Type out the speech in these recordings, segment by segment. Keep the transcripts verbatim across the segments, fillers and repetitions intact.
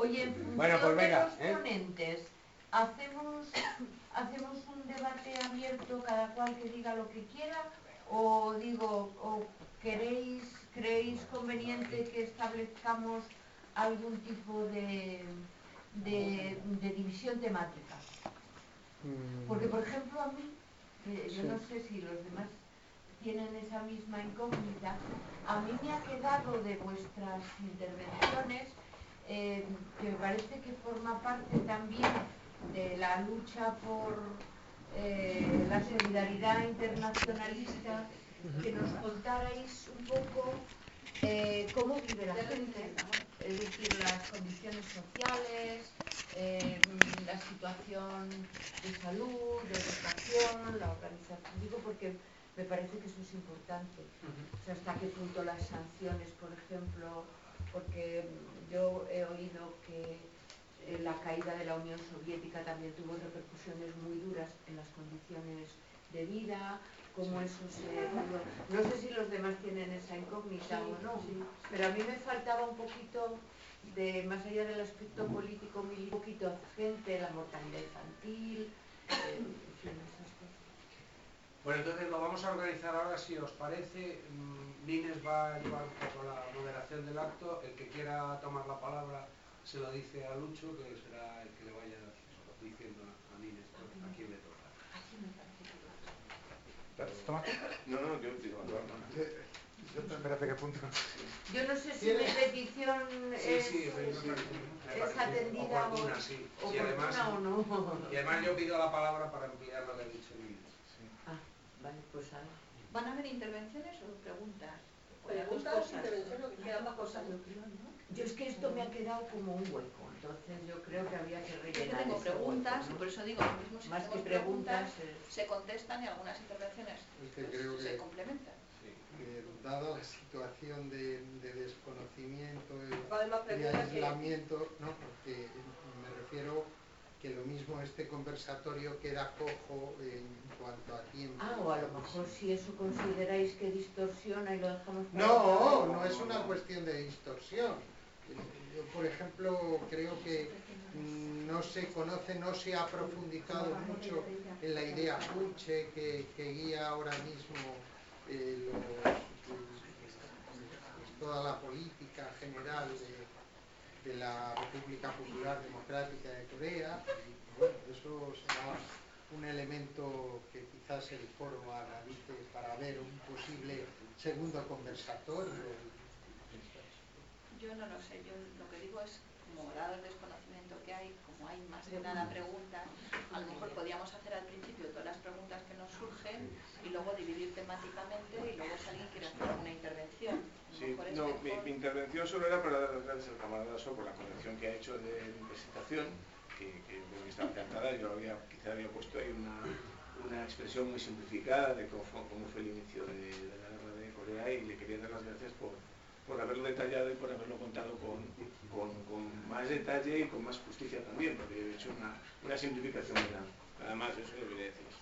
Oye, en función bueno, pues venga, de los ¿eh? ponentes, hacemos, hacemos un debate abierto, cada cual que diga lo que quiera, o digo, o queréis, creéis conveniente que establezcamos algún tipo de, de, de división temática. Porque, por ejemplo, a mí, eh, yo Sí. no sé si los demás tienen esa misma incógnita, a mí me ha quedado de vuestras intervenciones eh, que me parece que forma parte también de la lucha por eh, la solidaridad internacionalista, que nos contarais un poco eh, cómo vive la gente, es decir, las condiciones sociales, eh, la situación de salud, de educación, la organización, digo porque me parece que eso es importante. O sea, hasta qué punto las sanciones, por ejemplo, porque yo he oído que eh, la caída de la Unión Soviética también tuvo repercusiones muy duras en las condiciones de vida, cómo eso se... No sé si los demás tienen esa incógnita sí, o no, sí, pero a mí me faltaba un poquito de, más allá del aspecto político, un poquito de gente, la mortalidad infantil, eh, en fin, esas cosas. Bueno, entonces lo vamos a organizar ahora, si os parece. Nines va a llevar un poco la moderación del acto. El que quiera tomar la palabra se lo dice a Lucho, que será el que le vaya diciendo a Nines a quién le toca. ¿Toma? No, no, yo digo, no, no. Espérate que punto. Yo no sé si mi petición sí, es, sí, es atendida oportuna, sí. o, Sí, además, o no. Y además yo pido la palabra para ampliar lo que ha dicho Nines. Sí. Ah, vale, pues ahora. ¿Van a haber intervenciones o preguntas? Preguntas, intervenciones, o que quieran más cosas. Yo es que esto me ha quedado como un hueco, entonces yo creo que había que rellenar. Yo tengo preguntas, hueco, ¿no? Y por eso digo, lo mismo si más que preguntas, preguntas es... se contestan y algunas intervenciones es que pues, creo se que, complementan. Sí. Que dada la situación de, de desconocimiento y de aislamiento, que... no, porque me refiero que lo mismo este conversatorio queda cojo en cuanto a tiempo. Ah, o a lo mejor si eso consideráis que distorsiona y lo dejamos... Para no, no es una cuestión de distorsión. Yo, por ejemplo, creo que no se conoce, no se ha profundizado mucho en la idea Puche que, que guía ahora mismo eh, los, eh, toda la política general de, de la República Popular Democrática de Corea. Y, bueno, eso será un elemento que quizás el foro analice para ver un posible segundo conversatorio. Yo no lo sé, yo lo que digo es, como dado el desconocimiento que hay, como hay más que nada preguntas, a lo mejor podíamos hacer al principio todas las preguntas que nos surgen y luego dividir temáticamente y luego si alguien quiere hacer alguna intervención. Sí, no, mi, mi intervención solo era para dar las gracias al camarada So por la corrección que ha hecho de mi presentación, que, que creo que está encantada. Yo había, quizá había puesto ahí una, una expresión muy simplificada de cómo fue, cómo fue el inicio de, de la guerra de Corea, y le quería dar las gracias por por haberlo detallado y por haberlo contado con, con, con más detalle y con más justicia también, porque he hecho una, una simplificación muy grande. Nada más, eso lo quería decir.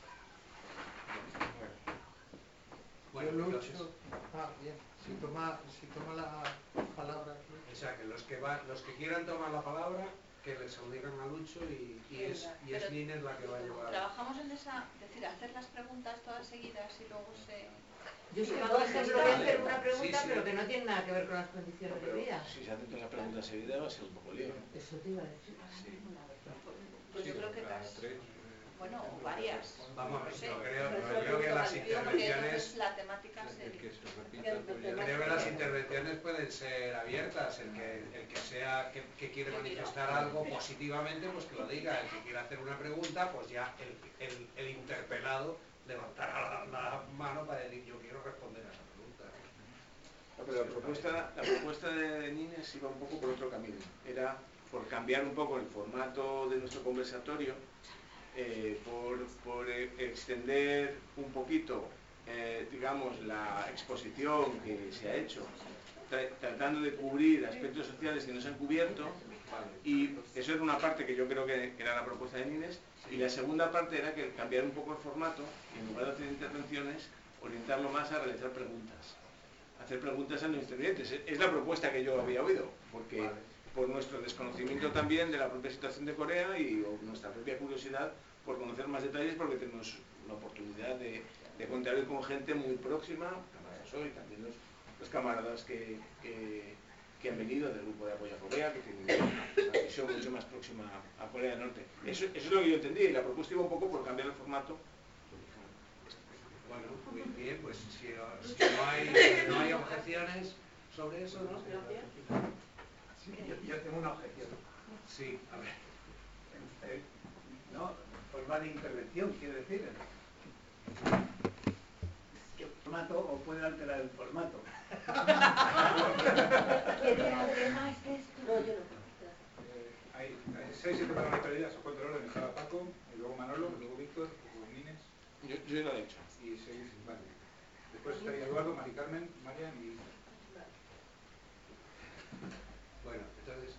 Bueno, Lucho, ah, bien, si toma, si toma la palabra aquí. O sea, que los que, va, los que quieran tomar la palabra, que les digan a Lucho y, y es, y es Nines la que va a llevar. Trabajamos en esa, es decir, hacer las preguntas todas seguidas y luego se... Yo sí, por ejemplo, voy a hacer una pregunta, sí, sí. pero que no tiene nada que ver con las condiciones no, de vida. Si se hacen todas las preguntas seguidas va a ser un poco lío. Eso te iba a decir. Sí. Pues yo creo que casi... Bueno, varias. Vamos, no sé. yo creo, yo creo que las intervenciones... La temática se... El que se repita, yo creo que las intervenciones pueden ser abiertas. El que, el que sea que, que quiere manifestar algo positivamente, pues que lo diga. El que quiera hacer una pregunta, pues ya el, el, el interpelado levantará la, la mano para decir yo quiero responder a esa pregunta. No, pero la propuesta, la propuesta de Nines iba un poco por otro camino. Era por cambiar un poco el formato de nuestro conversatorio, eh, por, por eh, extender un poquito, eh, digamos, la exposición que se ha hecho, tra tratando de cubrir aspectos sociales que no se han cubierto, y eso era una parte que yo creo que, que era la propuesta de Nines, y la segunda parte era que cambiar un poco el formato, y en lugar de hacer intervenciones, orientarlo más a realizar preguntas. Hacer preguntas a los intervinientes. Es la propuesta que yo había oído, porque, por nuestro desconocimiento también de la propia situación de Corea y o nuestra propia curiosidad por conocer más detalles, porque tenemos la oportunidad de, de contar hoy con gente muy próxima, camaradas hoy, también los, los camaradas que, que, que han venido del grupo de apoyo a Corea, que tienen una visión mucho más próxima a Corea del Norte. Eso, eso es lo que yo entendí, y la propuesta iba un poco por cambiar el formato. Bueno, muy bien, pues si, si no, hay, no hay objeciones sobre eso, ¿no? Sí, yo, yo tengo una objeción. Sí, a ver. Eh, no, forma de intervención, quiero decir. ¿Qué formato o puede alterar el formato? ¿Quiere además de esto? No, yo no. Eh, hay, hay seis, siete parlamentarias, os cuento el orden, estaba Paco, y luego Manolo, luego Víctor, luego Nines. Yo, yo ya lo he hecho. Y seis, vale. Después estaría Eduardo, Mari Carmen, Marian y... Bueno, entonces,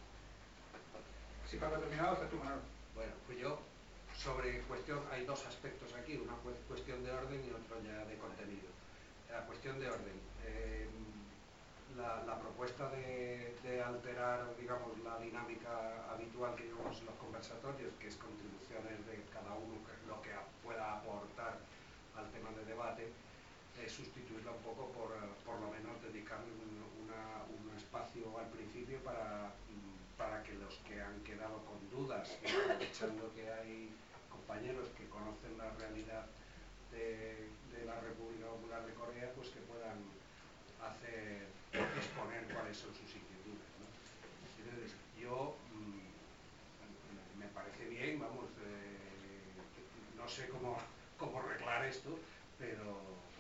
Si Paco ha terminado, está tú, Manolo. bueno, pues yo, sobre cuestión, hay dos aspectos aquí, una cuestión de orden y otro ya de contenido. La cuestión de orden, eh, la, la propuesta de, de alterar, digamos, la dinámica habitual que llevamos en los conversatorios, que es contribuciones de cada uno, que lo que pueda aportar al tema de debate, eh, sustituirla un poco por, por lo menos dedicarle un, una, un espacio al principio para, para que los que han quedado con dudas, aprovechando que hay compañeros que conocen la realidad de, de la República Popular de Corea, pues que puedan hacer, exponer cuáles son sus inquietudes, ¿no? Entonces, yo mmm, me parece bien, vamos, eh, no sé cómo, cómo arreglar esto, pero,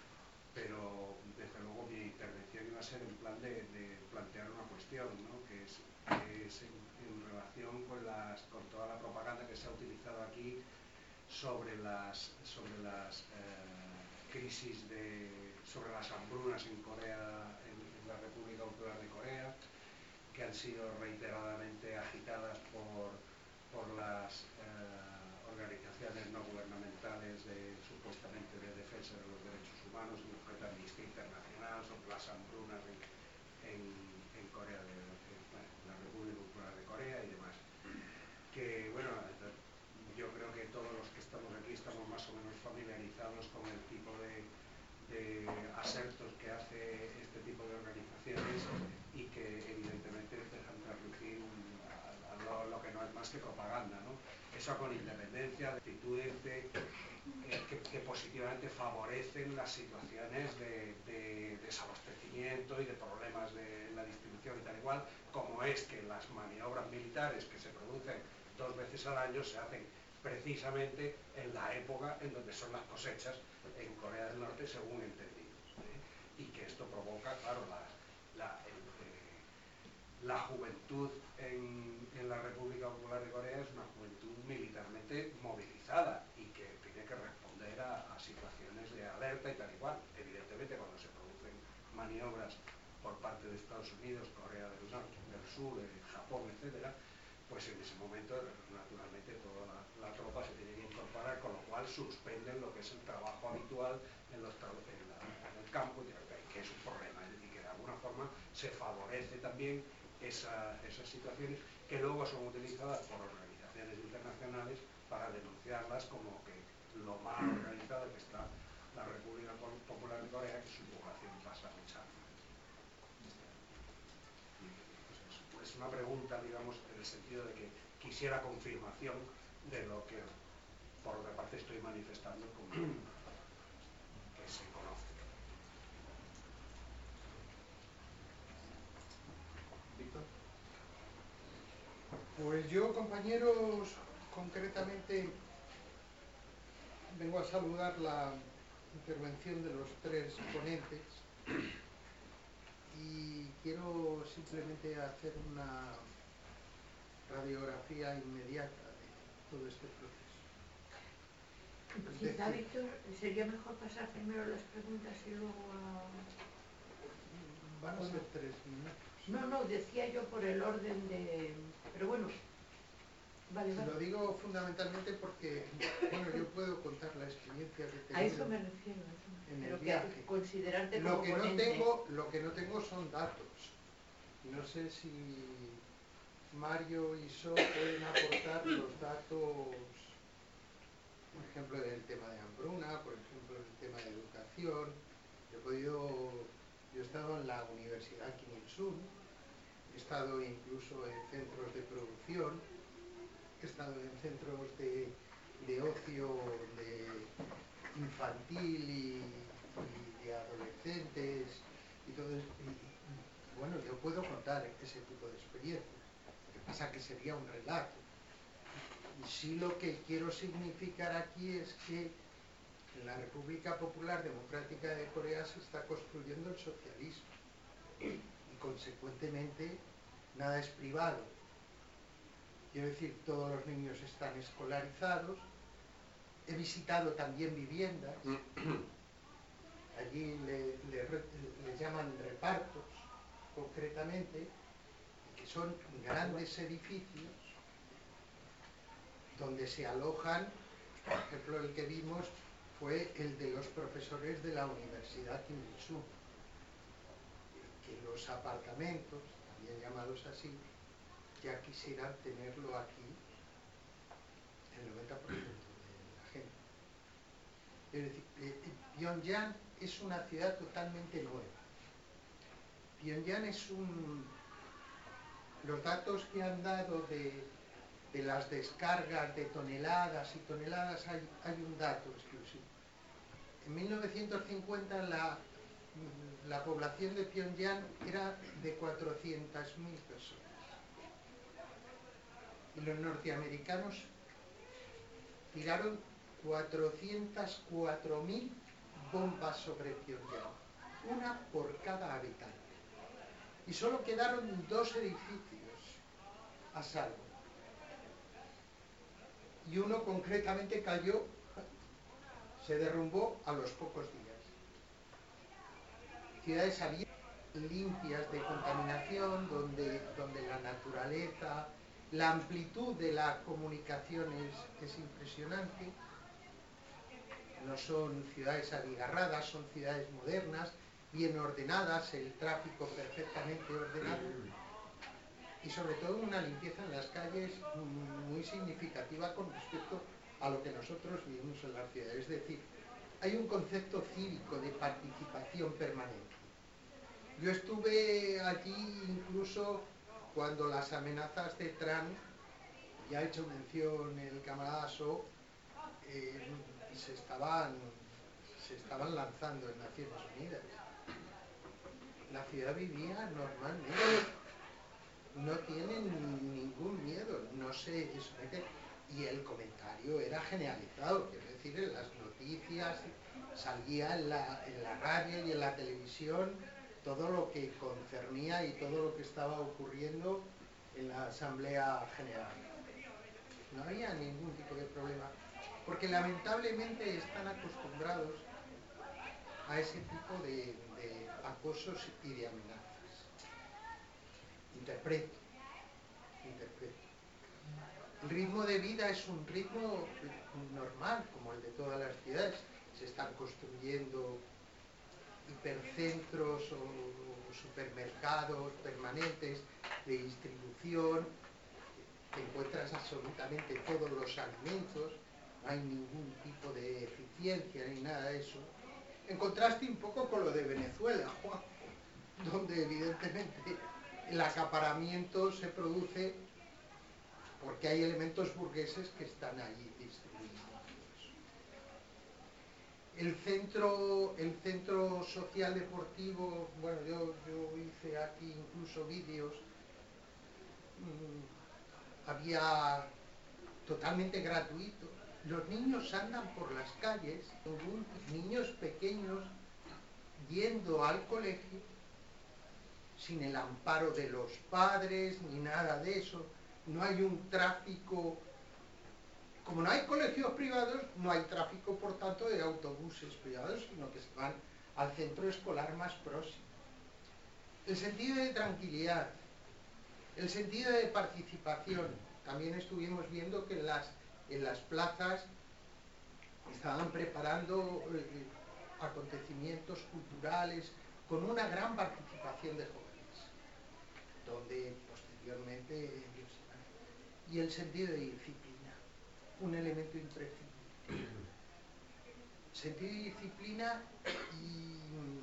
pero desde luego mi intervención iba a ser en plan de, de plantear una cuestión, ¿no? que es, que es en, en relación con, las, con toda la propaganda que se ha utilizado aquí sobre las, sobre las eh, crisis de, sobre las hambrunas en Corea, en, en la República Popular de Corea, que han sido reiteradamente agitadas por, por las eh, organizaciones no gubernamentales de, supuestamente de defensa de los derechos humanos, y objeto de Amnistía Internacional, sobre las hambrunas en, en, en Corea de, en, bueno, en la República Popular de Corea y demás. Que bueno, yo creo que todos los que estamos aquí estamos más o menos familiarizados con el tipo de, de asertos que hace este tipo de organizaciones y que evidentemente dejan traslucir a, a lo, lo que no es más que propaganda, ¿no? Eso con independencia de actitudes de, eh, que, que positivamente favorecen las situaciones de, de desabastecimiento y de problemas de la distribución y tal igual, como es que las maniobras militares que se producen dos veces al año se hacen precisamente en la época en donde son las cosechas en Corea del Norte, según entendido, ¿eh? Y que esto provoca, claro, la, la, el, eh, la juventud en, en la República Popular de Corea es una juventud militarmente movilizada y que tiene que responder a, a situaciones de alerta y tal y cual. Evidentemente, cuando se producen maniobras por parte de Estados Unidos, Corea del Norte, del Sur, eh, Japón, etcétera, pues en ese momento, naturalmente, toda la, la tropa se tiene que incorporar, con lo cual suspenden lo que es el trabajo habitual en, los tra en, la, en el campo, que es un problema. Es decir, que de alguna forma se favorece también esa, esas situaciones que luego son utilizadas por organizaciones internacionales para denunciarlas como que lo mal organizada que está la República Popular de Corea, que su población pasa mucha hambre. Pues es una pregunta, digamos, en el sentido de que quisiera confirmación de lo que por otra parte estoy manifestando como que se conoce. Víctor. Pues yo, compañeros, concretamente vengo a saludar la intervención de los tres ponentes y quiero simplemente hacer una radiografía inmediata de todo este proceso. Quizá, Víctor, sería mejor pasar primero las preguntas y luego a... Van a ser tres minutos. No, no, decía yo por el orden de... Pero bueno, vale, vale. Lo digo fundamentalmente porque, bueno, yo puedo contar la experiencia que he tenido. A eso me refiero, a eso me refiero. En el Pero que viaje. considerarte Lo como que no ponente. tengo, lo que no tengo son datos. No sé si Mario y So pueden aportar los datos, por ejemplo, en el tema de hambruna, por ejemplo, en el tema de educación. He podido, yo he estado en la Universidad Kim Il-sung, he estado incluso en centros de producción, he estado en centros de, de ocio de infantil y, y de adolescentes y todo eso. Y, y, bueno, yo puedo contar ese tipo de experiencias. Lo que pasa que sería un relato. Y sí, lo que quiero significar aquí es que en la República Popular Democrática de Corea se está construyendo el socialismo y consecuentemente nada es privado. Quiero decir, todos los niños están escolarizados. He visitado también viviendas. Allí le, le, le llaman repartos, concretamente, que son grandes edificios donde se alojan. Por ejemplo, el que vimos fue el de los profesores de la Universidad Kim Il-sung, que los apartamentos, también llamados así, ya quisieran tenerlo aquí el noventa por ciento de la gente. Es decir, eh, Pyongyang es una ciudad totalmente nueva. Pyongyang es un... Los datos que han dado de, de las descargas de toneladas y toneladas, hay, hay un dato exclusivo. En mil novecientos cincuenta la, la población de Pyongyang era de cuatrocientas mil personas. Y los norteamericanos tiraron cuatrocientas cuatro mil bombas sobre Pyongyang, una por cada habitante. Y solo quedaron dos edificios a salvo. Y uno concretamente cayó, se derrumbó a los pocos días. Ciudades abiertas, limpias de contaminación, donde, donde la naturaleza, la amplitud de la comunicación es, es impresionante. No son ciudades abigarradas, son ciudades modernas, bien ordenadas, el tráfico perfectamente ordenado y sobre todo una limpieza en las calles muy significativa con respecto a lo que nosotros vivimos en la ciudad. Es decir, hay un concepto cívico de participación permanente. Yo estuve allí incluso cuando las amenazas de Trump, ya ha hecho mención el camarada So, eh, se, estaban, se estaban lanzando en Naciones Unidas. La ciudad vivía normalmente, no tienen ningún miedo, no se somete, y el comentario era generalizado, quiero decir, en las noticias salía en la, en la radio y en la televisión todo lo que concernía y todo lo que estaba ocurriendo en la Asamblea General. No había ningún tipo de problema, porque lamentablemente están acostumbrados a ese tipo de, de acosos y de amenazas. Interpreto, interpreto. El ritmo de vida es un ritmo normal, como el de todas las ciudades. Se están construyendo hipercentros o, o supermercados permanentes de distribución. Encuentras absolutamente todos los alimentos, no hay ningún tipo de eficiencia ni nada de eso. En contraste un poco con lo de Venezuela, Juan, donde evidentemente el acaparamiento se produce porque hay elementos burgueses que están allí distribuidos. El centro, el centro social deportivo, bueno, yo, yo hice aquí incluso vídeos, mmm, había totalmente gratuito. Los niños andan por las calles, niños pequeños yendo al colegio sin el amparo de los padres ni nada de eso. No hay un tráfico, como no hay colegios privados, no hay tráfico por tanto de autobuses privados, sino que se van al centro escolar más próximo. El sentido de tranquilidad, el sentido de participación. También estuvimos viendo que en las, en las plazas estaban preparando eh, acontecimientos culturales con una gran participación de jóvenes, donde pues, posteriormente ellos serán. Y el sentido de disciplina, un elemento imprescindible. Sentido de disciplina y,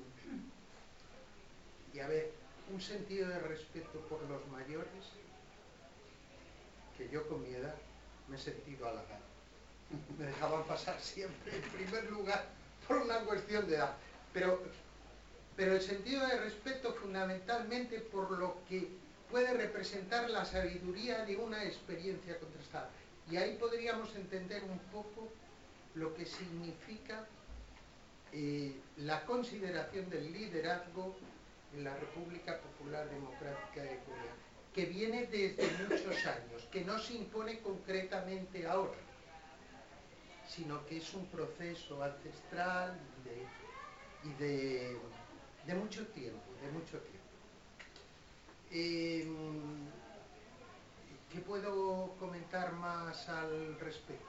y a ver, un sentido de respeto por los mayores, que yo con mi edad me he sentido halagado. Me dejaban pasar siempre en primer lugar por una cuestión de edad. Pero, pero el sentido de respeto fundamentalmente por lo que puede representar la sabiduría de una experiencia contrastada. Y ahí podríamos entender un poco lo que significa eh, la consideración del liderazgo en la República Popular Democrática de Corea, que viene desde muchos años, que no se impone concretamente ahora, sino que es un proceso ancestral de, y de, de mucho tiempo, de mucho tiempo. Eh, ¿Qué puedo comentar más al respecto?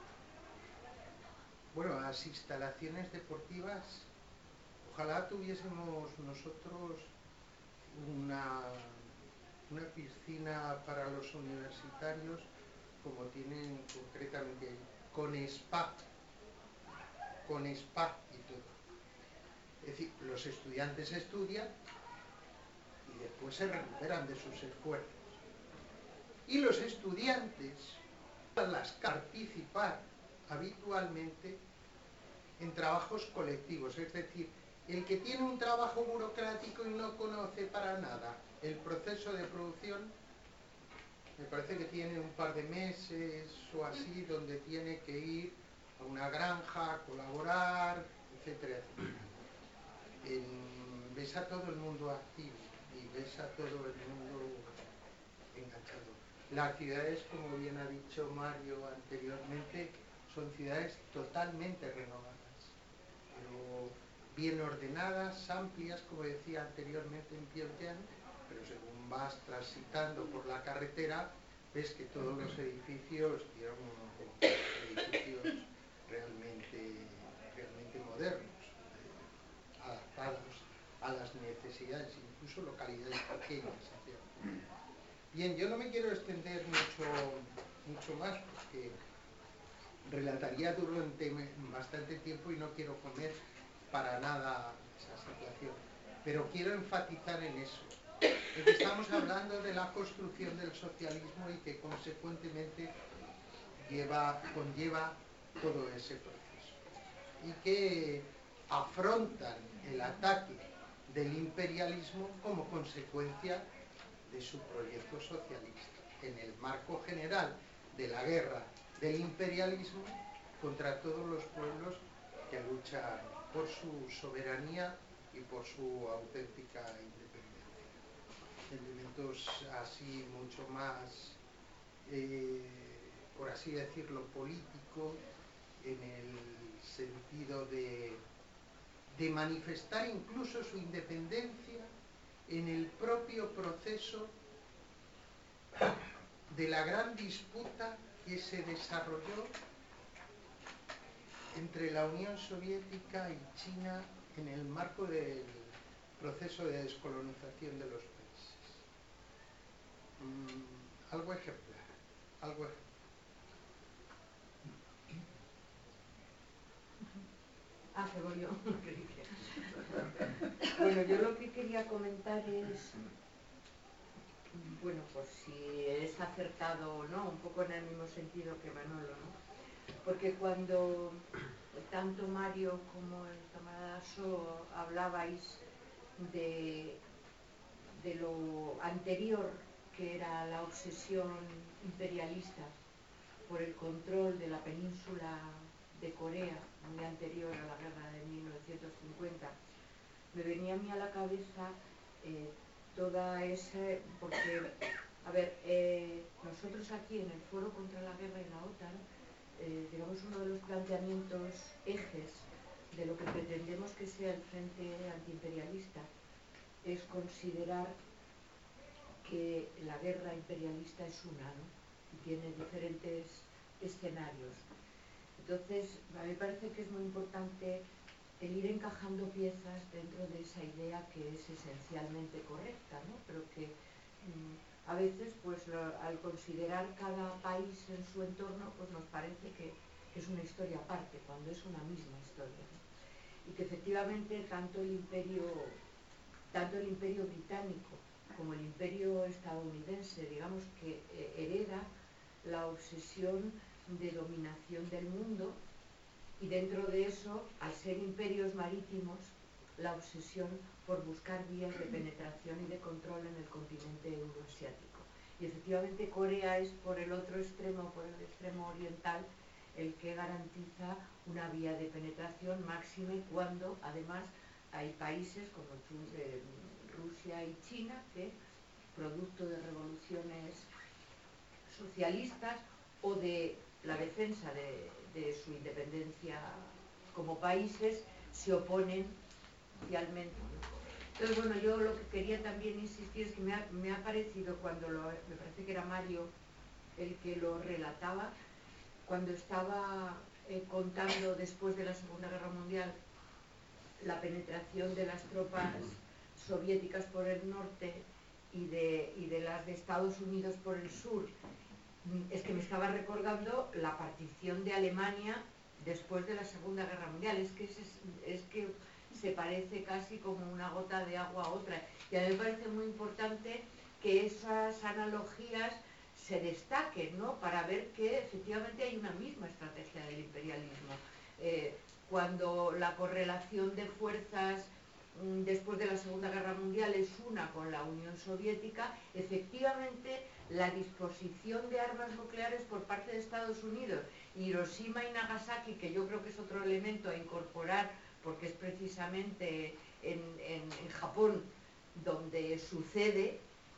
Bueno, las instalaciones deportivas, ojalá tuviésemos nosotros una, una piscina para los universitarios como tienen concretamente ahí, con spa, con spa y todo. Es decir, los estudiantes estudian y después se recuperan de sus esfuerzos. Y los estudiantes las participar habitualmente en trabajos colectivos, es decir, el que tiene un trabajo burocrático y no conoce para nada el proceso de producción, me parece que tiene un par de meses o así donde tiene que ir a una granja, a colaborar, etcétera, etcétera. En, ves a todo el mundo activo y ves a todo el mundo enganchado. Las ciudades, como bien ha dicho Mario anteriormente, son ciudades totalmente renovadas, pero bien ordenadas, amplias, como decía anteriormente en Pyongyang, pero según vas transitando por la carretera, ves que todos los edificios tienen unos edificios realmente, realmente modernos, eh, adaptados a las necesidades, incluso localidades pequeñas. Bien, yo no me quiero extender mucho, mucho más, porque relataría durante bastante tiempo y no quiero comer para nada esa situación. Pero quiero enfatizar en eso, en que estamos hablando de la construcción del socialismo y que consecuentemente lleva, conlleva todo ese proceso. Y que afrontan el ataque del imperialismo como consecuencia de su proyecto socialista, en el marco general de la guerra del imperialismo contra todos los pueblos que luchan por su soberanía y por su auténtica independencia. Elementos así mucho más, eh, por así decirlo, político, en el sentido de, de manifestar incluso su independencia en el propio proceso de la gran disputa que se desarrolló entre la Unión Soviética y China en el marco del proceso de descolonización de los países. Mm, algo ejemplar, algo ejemplar. Ah, que voy yo. Bueno, yo lo que quería comentar es, bueno, pues si es acertado o no, un poco en el mismo sentido que Manolo, ¿no? Porque cuando tanto Mario como el camarada So hablabais de, de lo anterior, que era la obsesión imperialista por el control de la península de Corea, muy anterior a la guerra de mil novecientos cincuenta, me venía a mí a la cabeza eh, toda esa, porque, a ver, eh, nosotros aquí en el Foro contra la Guerra y la OTAN, eh, digamos, uno de los planteamientos ejes de lo que pretendemos que sea el Frente Antiimperialista es considerar que la guerra imperialista es una, ¿no? Y tiene diferentes escenarios. Entonces, a mí me parece que es muy importante el ir encajando piezas dentro de esa idea que es esencialmente correcta, ¿no? Pero que mmm, a veces pues lo, al considerar cada país en su entorno pues nos parece que, que es una historia aparte cuando es una misma historia, ¿no? Y que efectivamente tanto el imperio tanto el imperio británico como el imperio estadounidense digamos que eh, hereda la obsesión de dominación del mundo y dentro de eso al ser imperios marítimos la obsesión por buscar vías de penetración y de control en el continente euroasiático. Y efectivamente Corea es por el otro extremo, por el extremo oriental, el que garantiza una vía de penetración máxime cuando además hay países como eh, Rusia y China que, producto de revoluciones socialistas o de la defensa de, de su independencia como países, se oponen socialmente, ¿no? Entonces, bueno, yo lo que quería también insistir es que me ha, me ha parecido cuando lo, me parece que era Mario el que lo relataba, cuando estaba eh, contando después de la Segunda Guerra Mundial la penetración de las tropas soviéticas por el norte y de, y de las de Estados Unidos por el sur, es que me estaba recordando la partición de Alemania después de la Segunda Guerra Mundial, es que, es, es que se parece casi como una gota de agua a otra, y a mí me parece muy importante que esas analogías se destaquen, ¿no? Para ver que efectivamente hay una misma estrategia del imperialismo. Eh, cuando la correlación de fuerzas mmm, después de la Segunda Guerra Mundial es una con la Unión Soviética, efectivamente la disposición de armas nucleares por parte de Estados Unidos, Hiroshima y Nagasaki, que yo creo que es otro elemento a incorporar porque es precisamente en, en, en Japón donde sucede,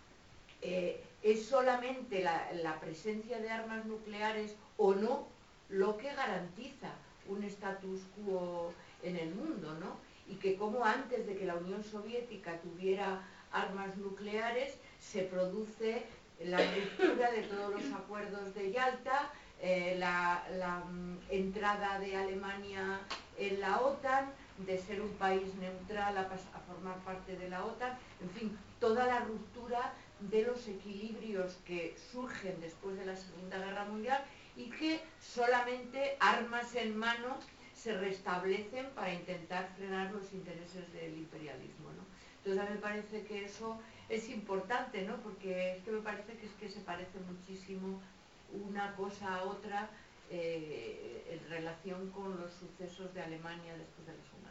eh, es solamente la, la presencia de armas nucleares o no lo que garantiza un status quo en el mundo, ¿no? Y que como antes de que la Unión Soviética tuviera armas nucleares se produce la ruptura de todos los acuerdos de Yalta, eh, la, la um, entrada de Alemania en la OTAN, de ser un país neutral a, a formar parte de la OTAN, en fin, toda la ruptura de los equilibrios que surgen después de la Segunda Guerra Mundial y que solamente armas en mano se restablecen para intentar frenar los intereses del imperialismo, ¿no? Entonces a mí me parece que eso es importante, ¿no? Porque es que me parece que es que se parece muchísimo una cosa a otra eh, en relación con los sucesos de Alemania después de la Segunda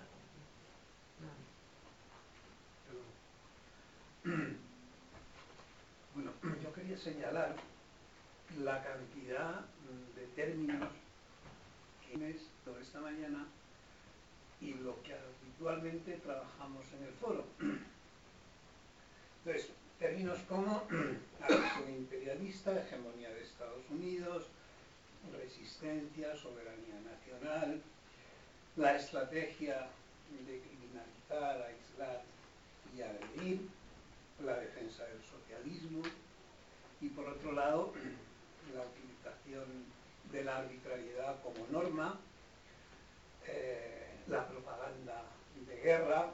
Guerra Mundial. Bueno, yo quería señalar la cantidad de términos que tienes esta mañana y lo que habitualmente trabajamos en el foro. Entonces, términos como agresión imperialista, hegemonía de Estados Unidos, resistencia, soberanía nacional, la estrategia de criminalizar, aislar y agredir, la defensa del socialismo y por otro lado la utilización de la arbitrariedad como norma, eh, la propaganda de guerra,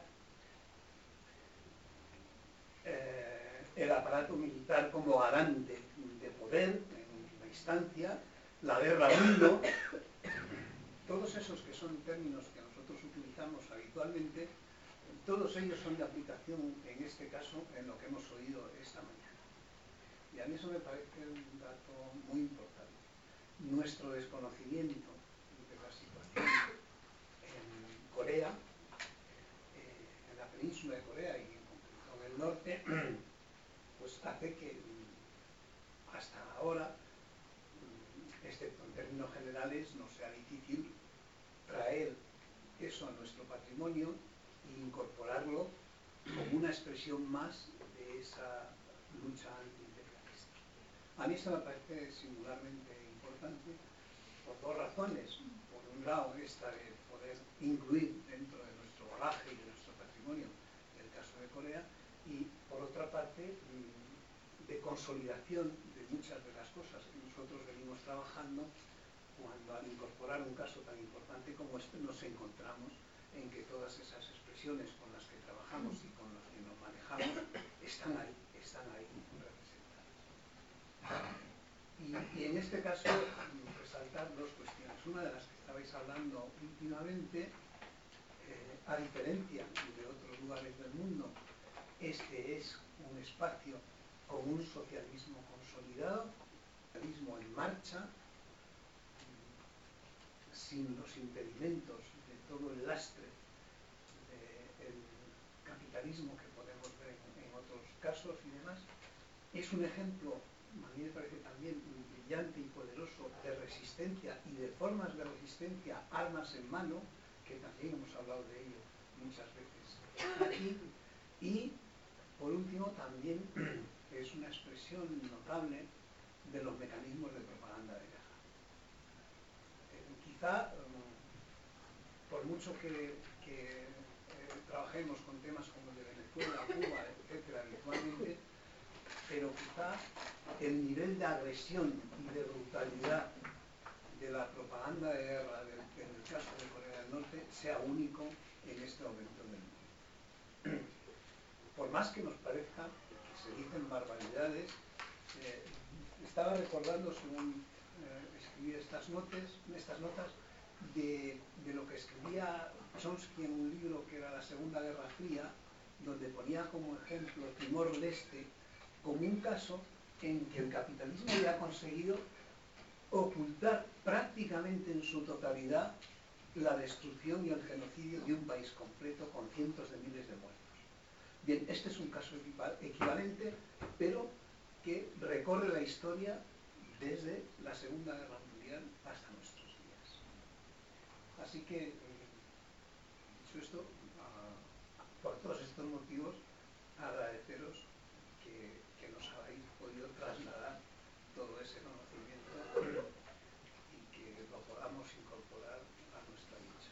eh, el aparato militar como garante de poder en última instancia, la guerra mundo, todos esos que son términos que nosotros utilizamos habitualmente, todos ellos son de aplicación en este caso en lo que hemos oído esta mañana. Y a mí eso me parece un dato muy importante. Nuestro desconocimiento de la situación en Corea, eh, en la península de Corea y en concreto en el norte, pues hace que hasta ahora, excepto en términos generales, no sea difícil traer eso a nuestro patrimonio e incorporarlo como una expresión más de esa lucha antiimperialista. A mí eso me parece singularmente importante por dos razones. Por un lado, esta de poder incluir dentro de nuestro bagaje y de nuestro patrimonio el caso de Corea, y por otra parte, de consolidación de muchas de las cosas que nosotros venimos trabajando, cuando al incorporar un caso tan importante como este nos encontramos en que todas esas expresiones con las que trabajamos y con las que nos manejamos están ahí, están ahí representadas. Y, y en este caso, resaltar dos cuestiones. Una de las que estabais hablando últimamente, eh, a diferencia de otros lugares del mundo, este es un espacio con un socialismo consolidado, socialismo en marcha, sin los impedimentos de todo el lastre del capitalismo que podemos ver en, en otros casos y demás. Es un ejemplo, a mí me parece también brillante y poderoso, de resistencia y de formas de resistencia, armas en mano, que también hemos hablado de ello muchas veces aquí. Y, por último, también es una expresión notable de los mecanismos de propaganda de guerra. Eh, quizá, um, por mucho que, que eh, trabajemos con temas como el de Venezuela, Cuba, etcétera, habitualmente, pero quizá el nivel de agresión y de brutalidad de la propaganda de guerra del, en el caso de Corea del Norte sea único en este momento del mundo. Por más que nos parezca que se dicen barbaridades, eh, estaba recordando, según eh, escribí estas, notes, estas notas, de, de lo que escribía Chomsky en un libro que era La Segunda Guerra Fría, donde ponía como ejemplo Timor-Leste como un caso en que el capitalismo había conseguido ocultar prácticamente en su totalidad la destrucción y el genocidio de un país completo con cientos de miles de muertos. Bien, este es un caso equivalente, pero que recorre la historia desde la Segunda Guerra Mundial hasta nuestros días. Así que, dicho esto, por todos estos motivos, agradeceros que, que nos habéis podido trasladar todo ese conocimiento y que lo podamos incorporar a nuestra lucha.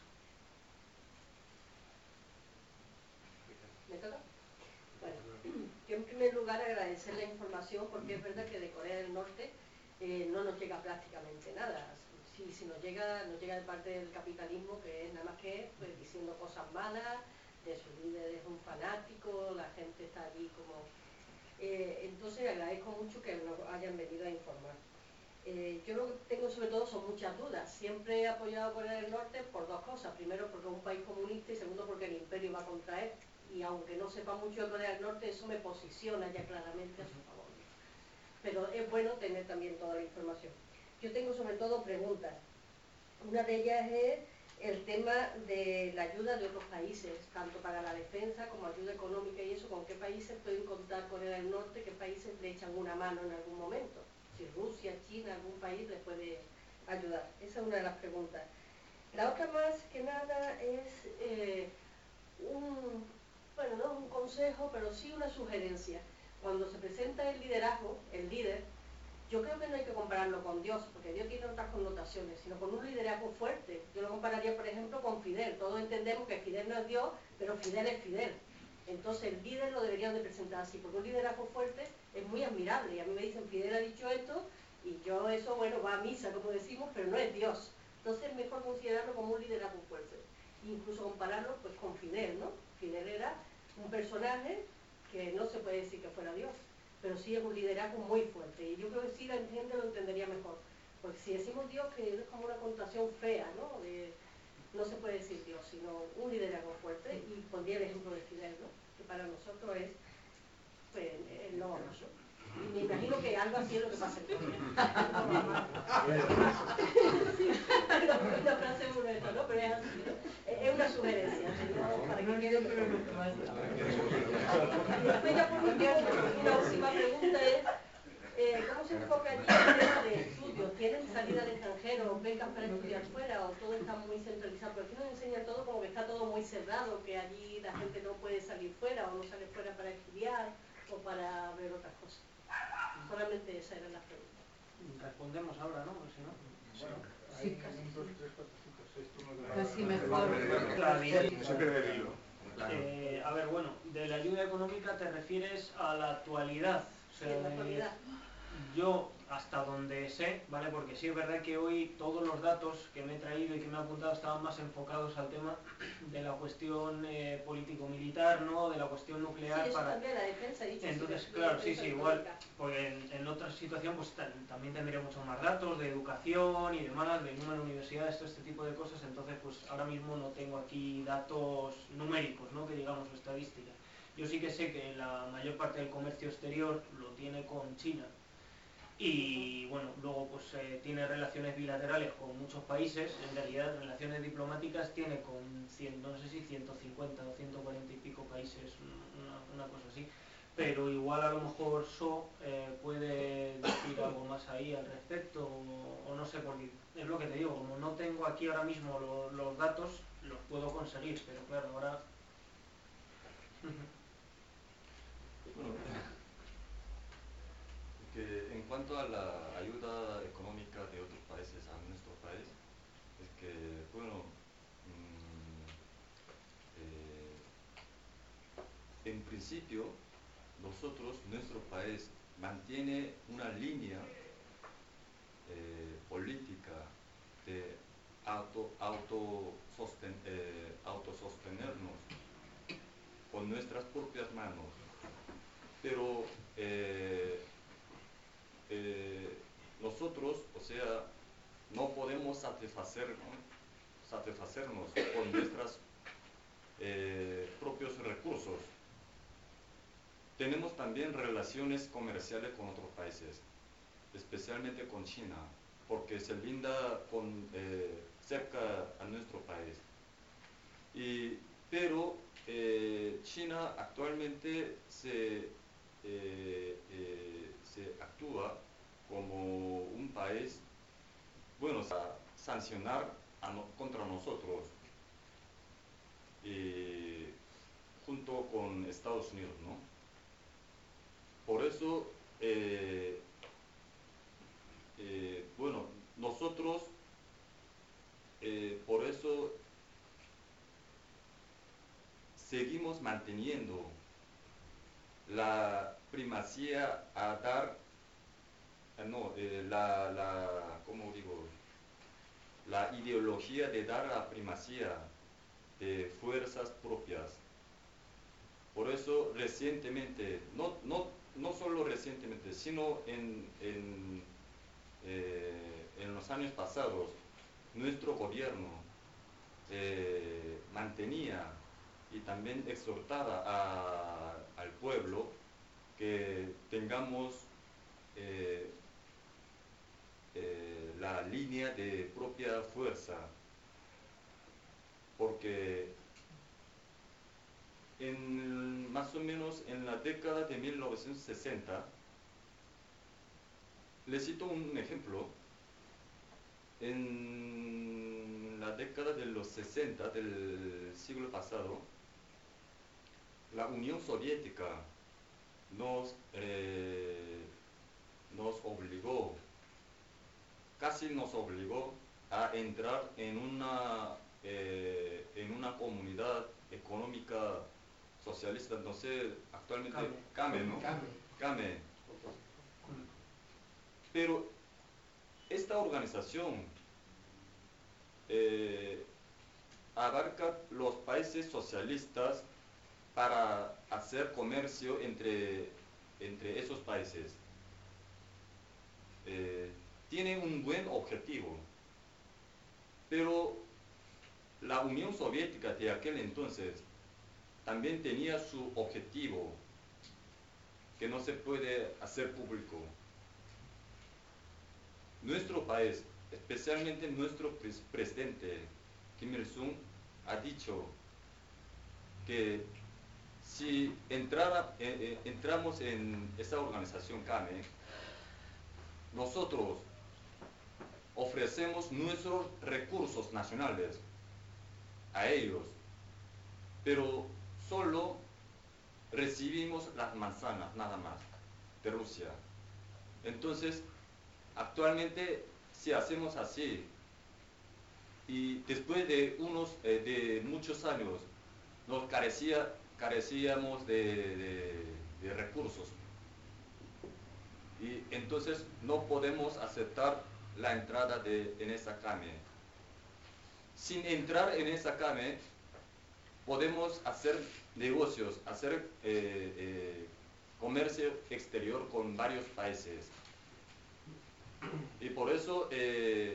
¿Me toca? Bueno, yo en primer lugar agradecer la información, porque es verdad que de Corea del Norte eh, no nos llega prácticamente nada. Si, si nos llega, nos llega de parte del capitalismo, que es nada más que pues, diciendo cosas malas, de su líder es un fanático, la gente está allí como... Eh, entonces agradezco mucho que nos hayan venido a informar. Eh, yo lo que tengo sobre todo son muchas dudas. Siempre he apoyado a Corea del Norte por dos cosas. Primero porque es un país comunista y segundo porque el imperio va contra él. Y aunque no sepa mucho de Corea del Norte, eso me posiciona ya claramente a su favor. Pero es bueno tener también toda la información. Yo tengo sobre todo preguntas. Una de ellas es el tema de la ayuda de otros países, tanto para la defensa como ayuda económica y eso, con qué países pueden contar Corea del Norte, qué países le echan una mano en algún momento. Si Rusia, China, algún país les puede ayudar. Esa es una de las preguntas. La otra más que nada es eh, un, bueno, no un consejo, pero sí una sugerencia. Cuando se presenta el liderazgo, el líder, yo creo que no hay que compararlo con Dios, porque Dios tiene otras connotaciones, sino con un liderazgo fuerte. Yo lo compararía, por ejemplo, con Fidel. Todos entendemos que Fidel no es Dios, pero Fidel es Fidel. Entonces el líder lo deberían de presentar así, porque un liderazgo fuerte es muy admirable. Y a mí me dicen, Fidel ha dicho esto, y yo eso, bueno, va a misa, como decimos, pero no es Dios. Entonces es mejor considerarlo como un liderazgo fuerte. E incluso compararlo pues con Fidel, ¿no? Fidel era un personaje que no se puede decir que fuera Dios, pero sí es un liderazgo muy fuerte. Y yo creo que sí la gente lo entendería mejor. Porque si decimos Dios, que es como una connotación fea, ¿no? De, no se puede decir Dios, sino un liderazgo fuerte. Y pondría el ejemplo de Fidel, ¿no? Que para nosotros es pues, el no vamos, ¿no? Y me imagino que algo así es lo que pasa en Corea. Una frase muy bonita, ¿no? Pero es así, ¿no? Es una sugerencia, ¿no? Para que quede pero no te más. Y después ya por último, una última pregunta es eh, ¿cómo se enfoca allí el tema de estudios? ¿Tienen salida al extranjero, becas para estudiar fuera o todo está muy centralizado? Porque aquí nos enseña todo como que está todo muy cerrado, que allí la gente no puede salir fuera o no sale fuera para estudiar o para ver otras cosas. Solamente esa era la pregunta. Respondemos ahora, ¿no? Si no, bueno, sí, hay casi un, dos, tres, cuatro, cinco, seis turnos de la casi mejor. Claro. Eh, a ver, bueno, de la ayuda económica te refieres a la actualidad. O sea, Sí, en la actualidad. Yo hasta donde sé, ¿vale? Porque sí es verdad que hoy todos los datos que me he traído y que me he apuntado estaban más enfocados al tema de la cuestión eh, político-militar, ¿no? De la cuestión nuclear. Sí, eso para... también, la defensa, he dicho. Entonces, sí, claro, sí, sí, igual, histórica. porque en, en otra situación pues también tendría muchos más datos de educación y demás, del número de universidades, todo este tipo de cosas, entonces pues ahora mismo no tengo aquí datos numéricos, ¿no? Que digamos, estadísticas. Yo sí que sé que la mayor parte del comercio exterior lo tiene con China y bueno, luego pues eh, tiene relaciones bilaterales con muchos países, en realidad relaciones diplomáticas tiene con cien, no sé si ciento cincuenta o ciento cuarenta y pico países, una, una cosa así, pero igual a lo mejor So eh, puede decir algo más ahí al respecto o, o no sé, porque es lo que te digo, como no tengo aquí ahora mismo lo, los datos, los puedo conseguir, pero claro, ahora... Bueno, que en cuanto a la ayuda económica de otros países a nuestro país, es que, bueno, mmm, eh, en principio, nosotros, nuestro país, mantiene una línea eh, política de auto, auto sosten, eh, autosostenernos con nuestras propias manos, pero eh, eh, nosotros, o sea, no podemos satisfacer, ¿no? satisfacernos con nuestros eh, propios recursos. Tenemos también relaciones comerciales con otros países, especialmente con China, porque se linda con, eh, cerca a nuestro país. Y, pero eh, China actualmente se, eh, eh, se actúa como un país, bueno, a sancionar a no, contra nosotros, eh, junto con Estados Unidos, ¿no? Por eso, eh, eh, bueno, nosotros, eh, por eso seguimos manteniendo la primacía a dar, no, eh, la, la, ¿cómo digo? La ideología de dar la primacía de fuerzas propias. Por eso recientemente, no, no, no solo recientemente, sino en, en, eh, en los años pasados, nuestro gobierno eh, mantenía y también exhortaba a, al pueblo que tengamos eh, eh, la línea de propia fuerza, porque en, más o menos en la década de mil novecientos sesenta, les cito un ejemplo, en la década de los sesenta del siglo pasado, la Unión Soviética nos, eh, nos obligó, casi nos obligó a entrar en una, eh, en una comunidad económica socialista, entonces actualmente CAME, ¿no? CAME. Pero esta organización eh, abarca los países socialistas para hacer comercio entre, entre esos países. Eh, tiene un buen objetivo, pero la Unión Soviética de aquel entonces también tenía su objetivo que no se puede hacer público. Nuestro país, especialmente nuestro presidente Kim Il-sung, ha dicho que si entrara, eh, eh, entramos en esa organización CAME, nosotros ofrecemos nuestros recursos nacionales a ellos, pero solo recibimos las manzanas nada más de Rusia. Entonces, actualmente, si hacemos así, y después de unos, eh, de muchos años, nos carecía, carecíamos de, de, de recursos. Y entonces no podemos aceptar la entrada de, en esa C A M E. Sin entrar en esa C A M E, podemos hacer negocios, hacer eh, eh, comercio exterior con varios países. Y por eso eh,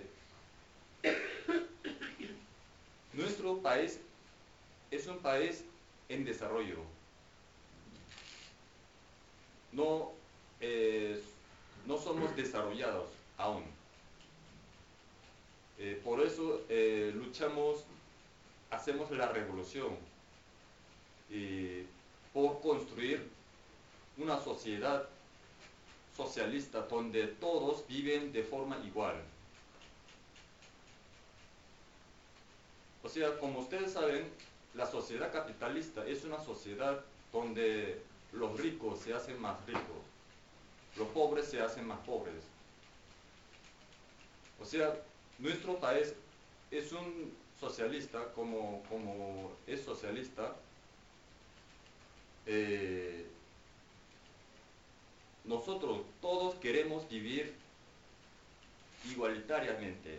nuestro país es un país en desarrollo. No, eh, no somos desarrollados aún. Eh, por eso eh, luchamos, hacemos la revolución y por construir una sociedad socialista donde todos viven de forma igual. O sea, como ustedes saben, la sociedad capitalista es una sociedad donde los ricos se hacen más ricos, los pobres se hacen más pobres. O sea, nuestro país es un socialista, como, como es socialista, eh, nosotros todos queremos vivir igualitariamente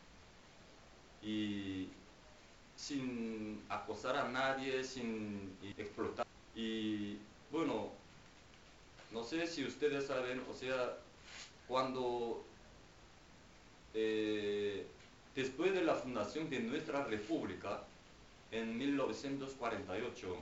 y sin acosar a nadie, sin explotar. Y bueno, no sé si ustedes saben, o sea, cuando eh, después de la fundación de nuestra república en mil novecientos cuarenta y ocho,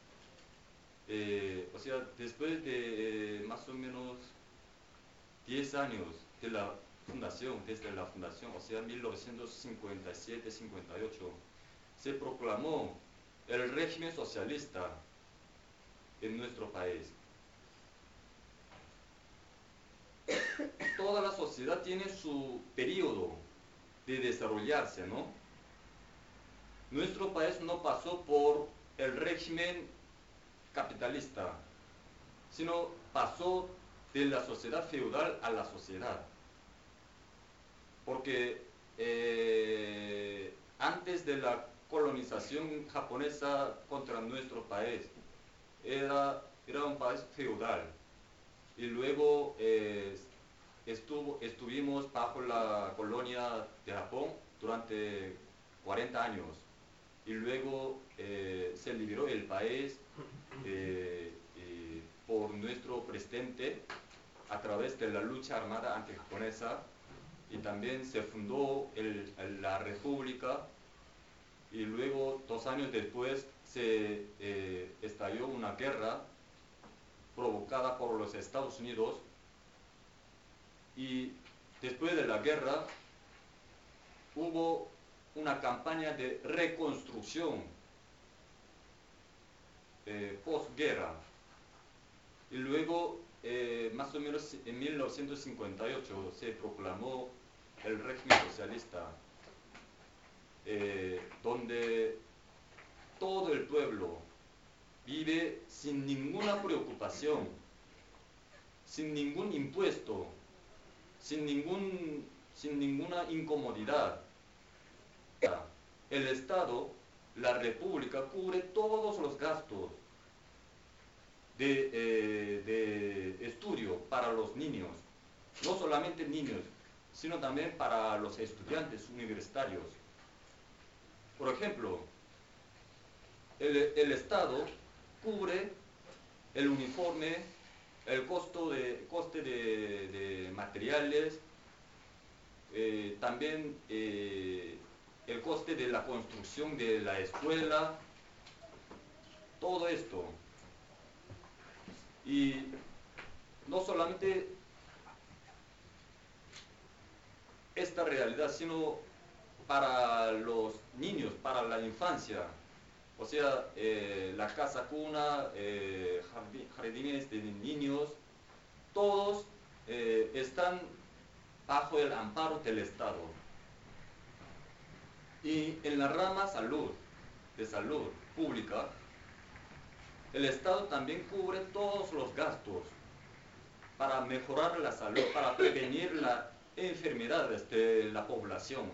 eh, o sea, después de eh, más o menos diez años de la fundación, desde la fundación, o sea, mil novecientos cincuenta y siete cincuenta y ocho, se proclamó el régimen socialista en nuestro país. Toda la sociedad tiene su periodo de desarrollarse, ¿no? Nuestro país no pasó por el régimen capitalista, sino pasó de la sociedad feudal a la sociedad. Porque eh, antes de la colonización japonesa contra nuestro país, era, era un país feudal. Y luego eh, estuvo, estuvimos bajo la colonia de Japón durante cuarenta años. Y luego eh, se liberó el país eh, eh, por nuestro presidente a través de la lucha armada antijaponesa, y también se fundó el, la república, y luego dos años después se eh, estalló una guerra provocada por los Estados Unidos, y después de la guerra hubo una campaña de reconstrucción eh, postguerra, y luego eh, más o menos en mil novecientos cincuenta y ocho se proclamó el régimen socialista, eh, donde todo el pueblo vive sin ninguna preocupación, sin ningún impuesto, sin, ningún, sin ninguna incomodidad. El Estado, la República, cubre todos los gastos de, eh, de estudio para los niños, no solamente niños, sino también para los estudiantes universitarios. Por ejemplo, el, el Estado cubre el uniforme, el costo de, coste de, de materiales, eh, también eh, el coste de la construcción de la escuela, todo esto. Y no solamente esta realidad, sino para los niños, para la infancia, o sea, eh, la casa cuna, eh, jardines de niños, todos eh, están bajo el amparo del Estado. Y en la rama salud, de salud pública, el Estado también cubre todos los gastos para mejorar la salud, para prevenir las enfermedades de la población.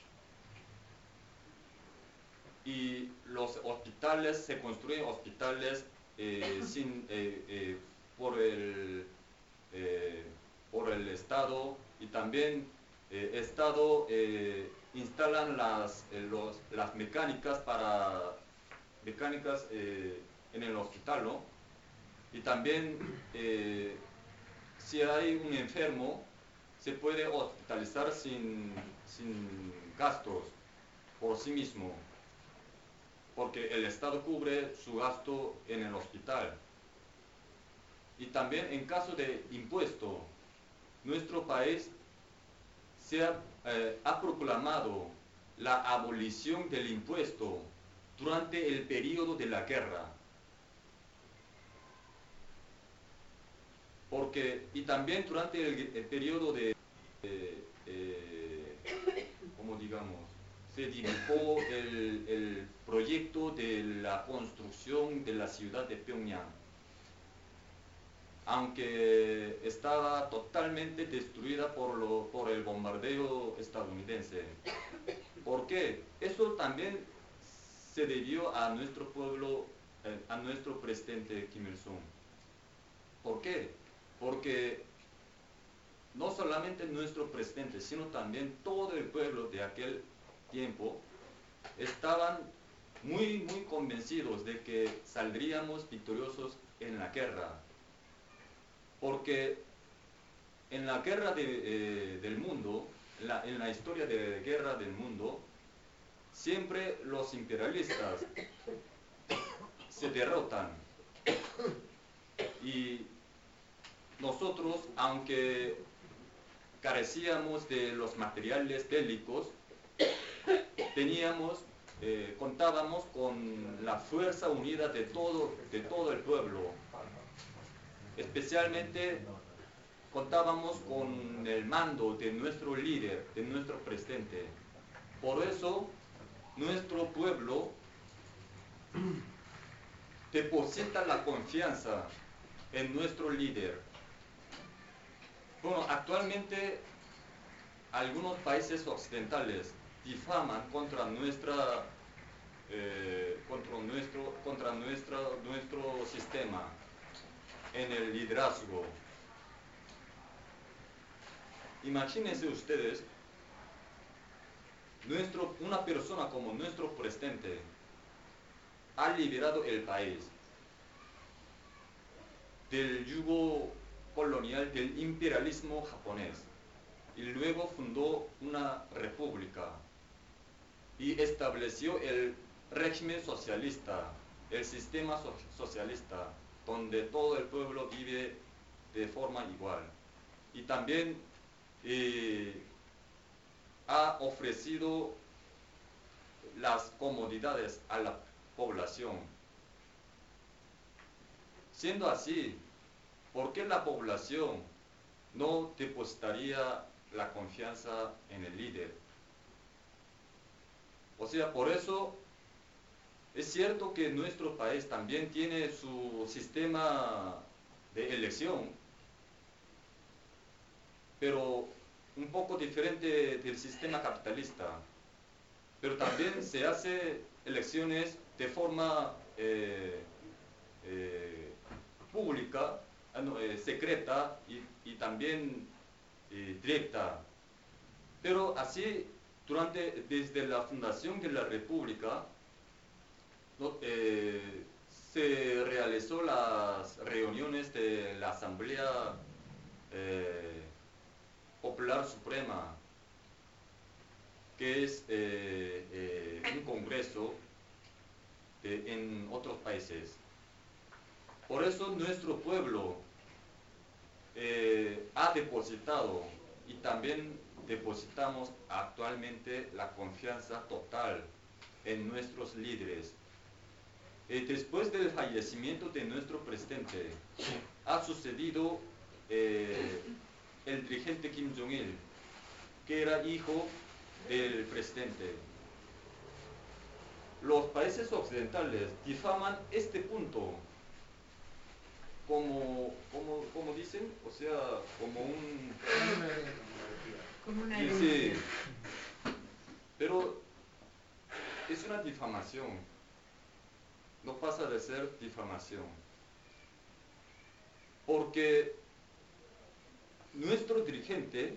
Y los hospitales, se construyen hospitales eh, sin, eh, eh, por el, eh, por el Estado y también el eh, Estado eh, instalan las, eh, los, las mecánicas para mecánicas eh, en el hospital, ¿no? Y también eh, si hay un enfermo se puede hospitalizar sin, sin gastos por sí mismo, porque el Estado cubre su gasto en el hospital. Y también en caso de impuesto, nuestro país se ha, eh, ha proclamado la abolición del impuesto durante el periodo de la guerra. Porque, y también durante el, el periodo de, eh, eh, como digamos, se dibujó el, el proyecto de la construcción de la ciudad de Pyongyang, aunque estaba totalmente destruida por, lo, por el bombardeo estadounidense. ¿Por qué? Eso también se debió a nuestro pueblo, eh, a nuestro presidente Kim Il-sung. ¿Por qué? Porque no solamente nuestro presidente, sino también todo el pueblo de aquel tiempo estaban muy, muy convencidos de que saldríamos victoriosos en la guerra. Porque en la guerra de, eh, del mundo, en la, en la historia de la guerra del mundo, siempre los imperialistas se derrotan. Y nosotros, aunque carecíamos de los materiales bélicos, teníamos, eh, contábamos con la fuerza unida de todo, de todo el pueblo. Especialmente contábamos con el mando de nuestro líder, de nuestro presidente. Por eso, nuestro pueblo deposita la confianza en nuestro líder. Bueno, actualmente algunos países occidentales difaman contra nuestra eh, contra nuestro contra nuestra, nuestro sistema en el liderazgo. Imagínense ustedes, nuestro, una persona como nuestro presidente ha liberado el país del yugo colonial del imperialismo japonés y luego fundó una república y estableció el régimen socialista, el sistema so- socialista, donde todo el pueblo vive de forma igual. Y también eh, ha ofrecido las comodidades a la población. Siendo así, ¿por qué la población no depositaría la confianza en el líder? O sea, por eso es cierto que nuestro país también tiene su sistema de elección, pero un poco diferente del sistema capitalista. Pero también se hace elecciones de forma eh, eh, pública, eh, secreta y, y también eh, directa. Pero así, durante, desde la fundación de la República, ¿no? eh, se realizó las reuniones de la Asamblea eh, Popular Suprema, que es eh, eh, un congreso de, en otros países. Por eso nuestro pueblo eh, ha depositado y también depositamos actualmente la confianza total en nuestros líderes. Eh, después del fallecimiento de nuestro presidente, ha sucedido eh, el dirigente Kim Jong-il, que era hijo del presidente. Los países occidentales difaman este punto como, como, como dicen, o sea, como un... Como una sí, herencia. sí. Pero es una difamación, no pasa de ser difamación, porque nuestro dirigente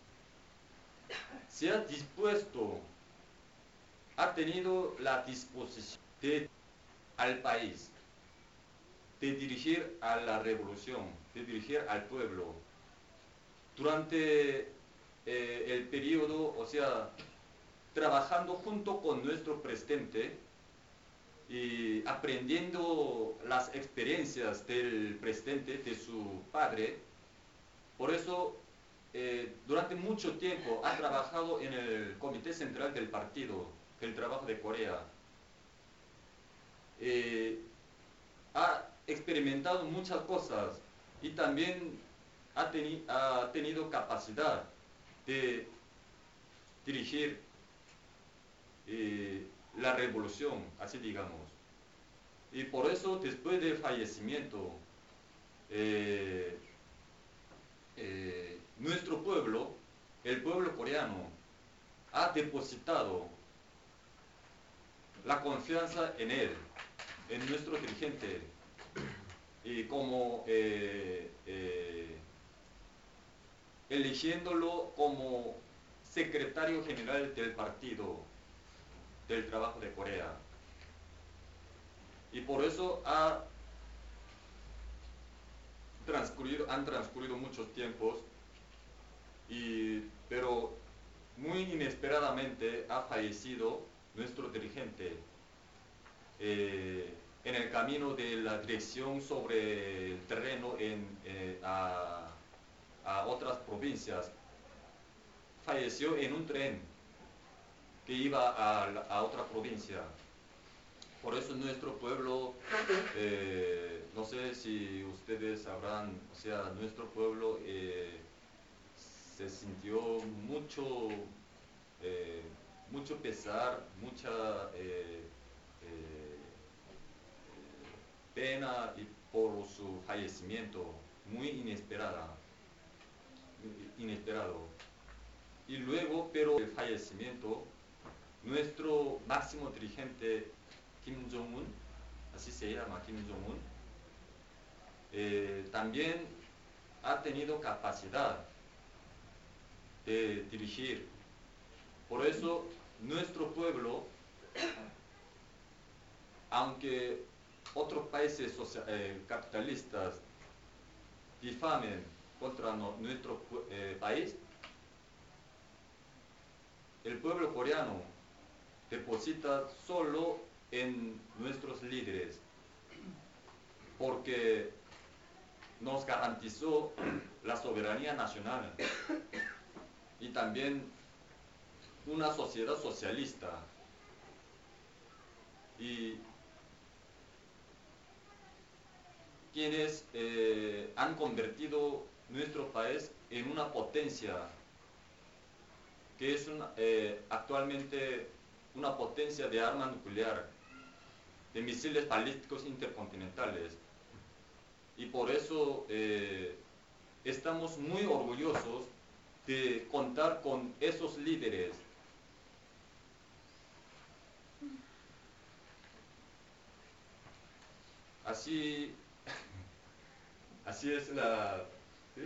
se ha dispuesto, ha tenido la disposición de al país, de dirigir a la revolución, de dirigir al pueblo. Durante eh, el periodo, o sea, trabajando junto con nuestro presidente y aprendiendo las experiencias del presidente, de su padre. Por eso, eh, durante mucho tiempo ha trabajado en el Comité Central del Partido del Trabajo de Corea. Eh, ha experimentado muchas cosas y también ha, teni ha tenido capacidad de dirigir eh, la revolución, así digamos. Y por eso, después del fallecimiento, eh, eh, nuestro pueblo, el pueblo coreano, ha depositado la confianza en él, en nuestro dirigente, y como eh, eh, eligiéndolo como secretario general del Partido del Trabajo de Corea. Y por eso ha transcurrido, han transcurrido muchos tiempos, y, pero muy inesperadamente ha fallecido nuestro dirigente eh, en el camino de la dirección sobre el terreno en, eh, a, a otras provincias. Falleció en un tren que iba a, a otra provincia. Por eso nuestro pueblo, eh, no sé si ustedes sabrán, o sea, nuestro pueblo eh, se sintió mucho, eh, mucho pesar, mucha eh, eh, pena y por su fallecimiento, muy inesperada, inesperado. Y luego, pero el fallecimiento, nuestro máximo dirigente Kim Jong-un, así se llama Kim Jong-un, eh, también ha tenido capacidad de dirigir. Por eso nuestro pueblo, aunque otros países social, eh, capitalistas difamen contra no, nuestro eh, país, el pueblo coreano deposita solo en nuestros líderes, porque nos garantizó la soberanía nacional y también una sociedad socialista, y quienes eh, han convertido nuestro país en una potencia que es una, eh, actualmente una potencia de arma nuclear, de misiles balísticos intercontinentales. Y por eso eh, estamos muy orgullosos de contar con esos líderes. Así, así es la... ¿sí?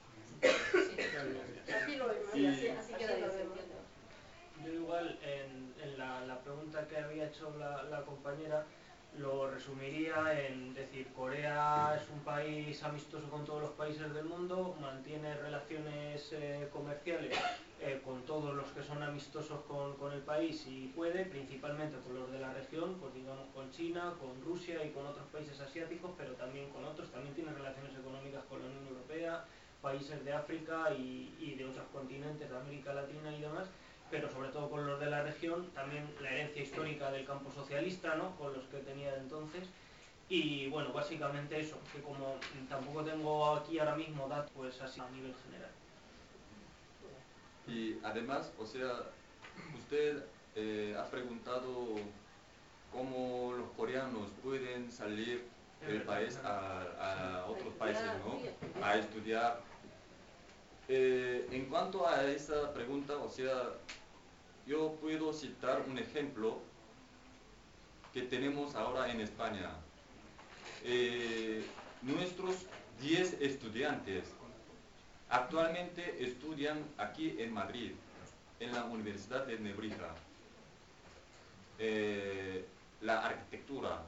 Así lo vemos, Y- así, así queda Así lo dicho. vemos. Yo igual, en, en la, la pregunta que había hecho la, la compañera, lo resumiría en decir, Corea es un país amistoso con todos los países del mundo, mantiene relaciones eh, comerciales eh, con todos los que son amistosos con, con el país y puede, principalmente con los de la región, pues digamos con China, con Rusia y con otros países asiáticos, pero también con otros, también tiene relaciones económicas con la Unión Europea, países de África y, y de otros continentes, de América Latina y demás, pero sobre todo con los de la región, también la herencia histórica del campo socialista, ¿no?, con los que tenía entonces. Y bueno, básicamente eso, que como tampoco tengo aquí ahora mismo datos, pues así a nivel general. Y además, o sea, usted eh, ha preguntado cómo los coreanos pueden salir del país a, a otros países, ¿no?, a estudiar. Eh, en cuanto a esa pregunta, o sea, yo puedo citar un ejemplo que tenemos ahora en España. Eh, nuestros diez estudiantes actualmente estudian aquí en Madrid, en la Universidad de Nebrija, eh, la arquitectura.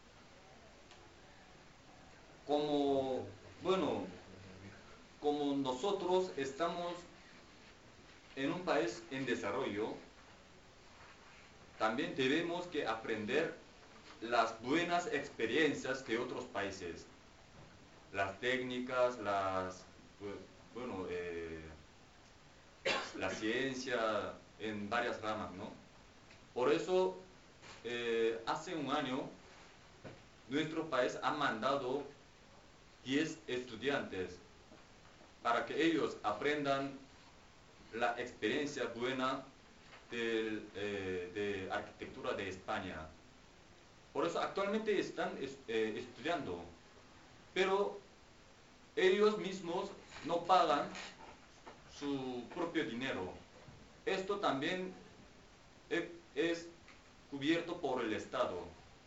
Como, bueno, como nosotros estamos en un país en desarrollo, también tenemos que aprender las buenas experiencias de otros países, las técnicas, las, bueno, eh, la ciencia en varias ramas, ¿no? Por eso, eh, hace un año, nuestro país ha mandado diez estudiantes para que ellos aprendan la experiencia buena de, eh, de arquitectura de España. Por eso actualmente están eh, estudiando, pero ellos mismos no pagan su propio dinero. Esto también es cubierto por el Estado.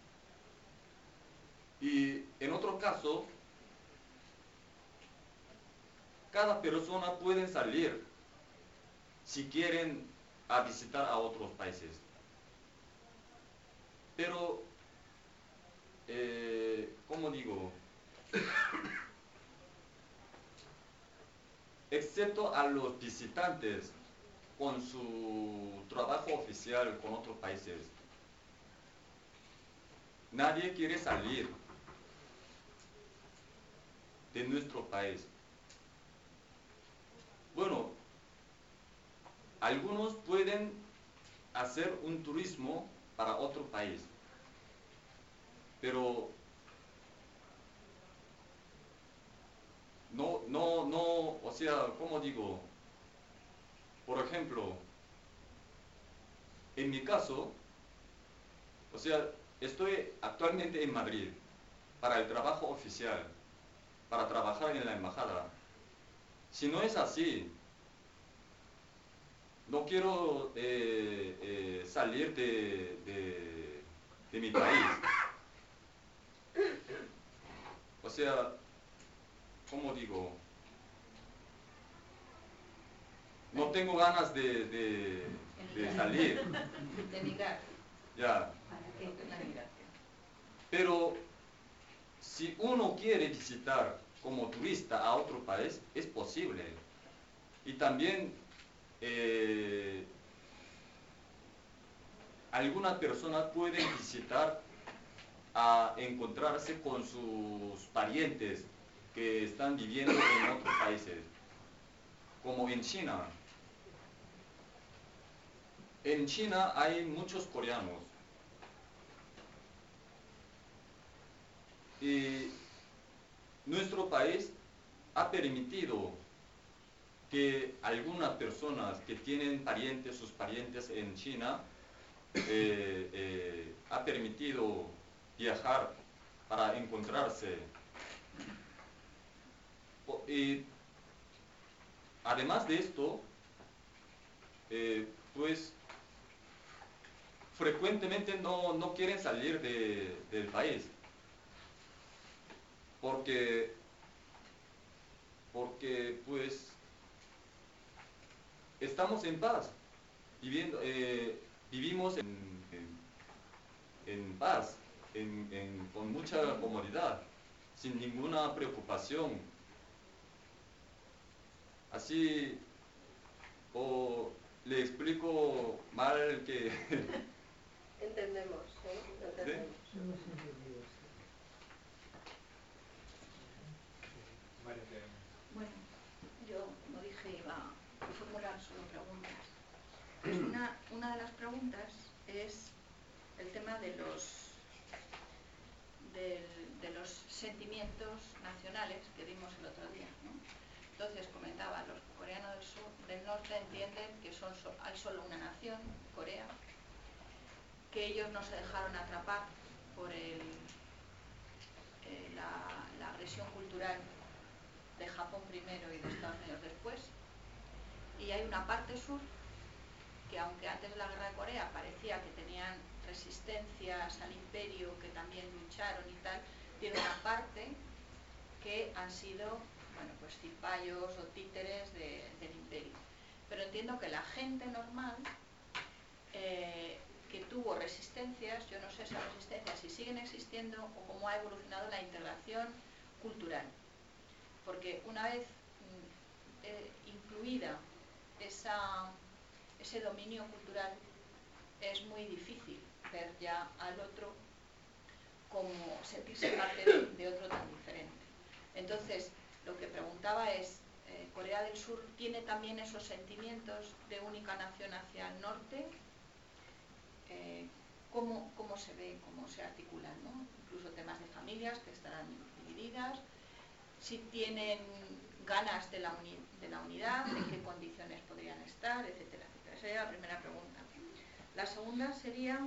Y en otro caso, cada persona puede salir si quieren a visitar a otros países. Pero, eh, ¿cómo digo? Excepto a los visitantes con su trabajo oficial con otros países, nadie quiere salir de nuestro país. Bueno, algunos pueden hacer un turismo para otro país, pero no, no, no, o sea, ¿cómo digo? Por ejemplo, en mi caso, o sea, estoy actualmente en Madrid para el trabajo oficial, para trabajar en la embajada. Si no es así, no quiero eh, eh, salir de, de, de mi país. O sea, ¿cómo digo? No tengo ganas de, de, de salir. De migrar. Ya. Pero si uno quiere visitar como turista a otro país, es posible. Y también eh, algunas personas pueden visitar a encontrarse con sus parientes que están viviendo en otros países, como en China. En China hay muchos coreanos. Y nuestro país ha permitido que algunas personas que tienen parientes, sus parientes en China, eh, eh, ha permitido viajar para encontrarse. Y además de esto, eh, pues frecuentemente no, no quieren salir de, del país, porque, porque pues estamos en paz, viviendo, eh, vivimos en, en, en paz, en, en, con mucha comodidad, sin ninguna preocupación. Así, o le explico mal que... Entendemos, ¿eh? Entendemos. ¿Sí? Bueno, yo, como dije, iba a formular solo preguntas. Pues una, una de las preguntas es el tema de los, de, de los sentimientos nacionales que vimos el otro día, ¿no? Entonces comentaba, los coreanos del, sur, del norte entienden que son, hay solo una nación, Corea, que ellos no se dejaron atrapar por el, eh, la, la agresión cultural de Japón primero y de Estados Unidos después, y hay una parte sur que, aunque antes de la guerra de Corea parecía que tenían resistencias al imperio, que también lucharon y tal, tiene una parte que han sido bueno, pues cipayos o títeres de, del imperio. Pero entiendo que la gente normal eh, que tuvo resistencias, yo no sé esas resistencias si siguen existiendo o cómo ha evolucionado la integración cultural. Porque una vez mm, eh, incluida esa, ese dominio cultural, es muy difícil ver ya al otro como sentirse parte de, de otro tan diferente. Entonces, lo que preguntaba es, eh, ¿Corea del Sur tiene también esos sentimientos de única nación hacia el norte? Eh, ¿cómo, ¿Cómo se ve, cómo se articulan, ¿no? Incluso temas de familias que estarán divididas, si tienen ganas de la, uni, de la unidad, en qué condiciones podrían estar, etcétera, etcétera. Esa sería la primera pregunta. La segunda sería,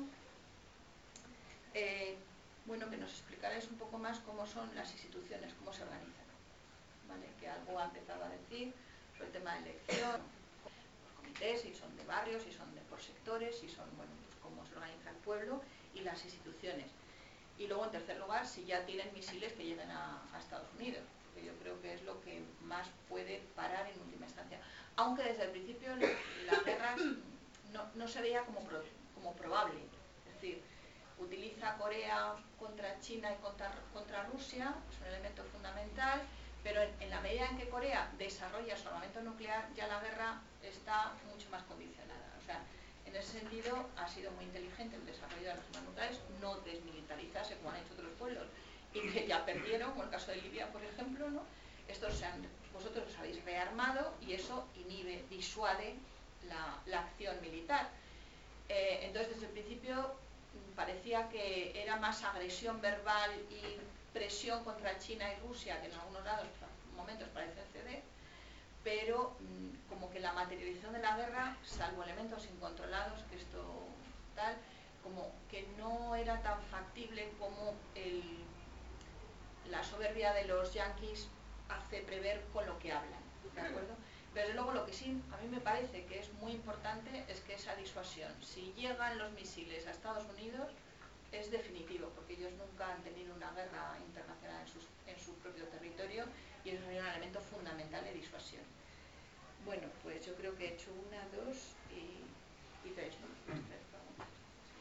eh, bueno, que nos explicarais un poco más cómo son las instituciones, cómo se organizan, ¿vale? Que algo ha empezado a decir sobre el tema de elección, los comités, si son de barrios, si son de por sectores, si son, bueno, pues cómo se organiza el pueblo y las instituciones. Y luego, en tercer lugar, si ya tienen misiles que lleguen a, a Estados Unidos, porque yo creo que es lo que más puede parar en última instancia. Aunque desde el principio las guerras no, no se veía como, pro, como probable. Es decir, utiliza Corea contra China y contra, contra Rusia, es un elemento fundamental, pero en, en la medida en que Corea desarrolla su armamento nuclear, ya la guerra está mucho más condicionada. O sea, en ese sentido ha sido muy inteligente el desarrollo de las armas nucleares, no desmilitarizarse como han hecho otros pueblos y que ya perdieron, como el caso de Libia, por ejemplo, ¿no? Estos se han, vosotros os habéis rearmado y eso inhibe, disuade la, la acción militar. Eh, entonces, desde el principio parecía que era más agresión verbal y presión contra China y Rusia, que en algunos lados, momentos parecen ceder, pero mmm, como que la materialización de la guerra, salvo elementos incontrolados, que esto tal, como que no era tan factible como el, la soberbia de los yanquis hace prever con lo que hablan, ¿de acuerdo? Pero desde luego lo que sí a mí me parece que es muy importante es que esa disuasión, si llegan los misiles a Estados Unidos, es definitivo, porque ellos nunca han tenido una guerra internacional en, sus, en su propio territorio y eso sería un elemento fundamental de disuasión. Bueno, pues yo creo que he hecho una, dos y, y tres, ¿no? Tres preguntas.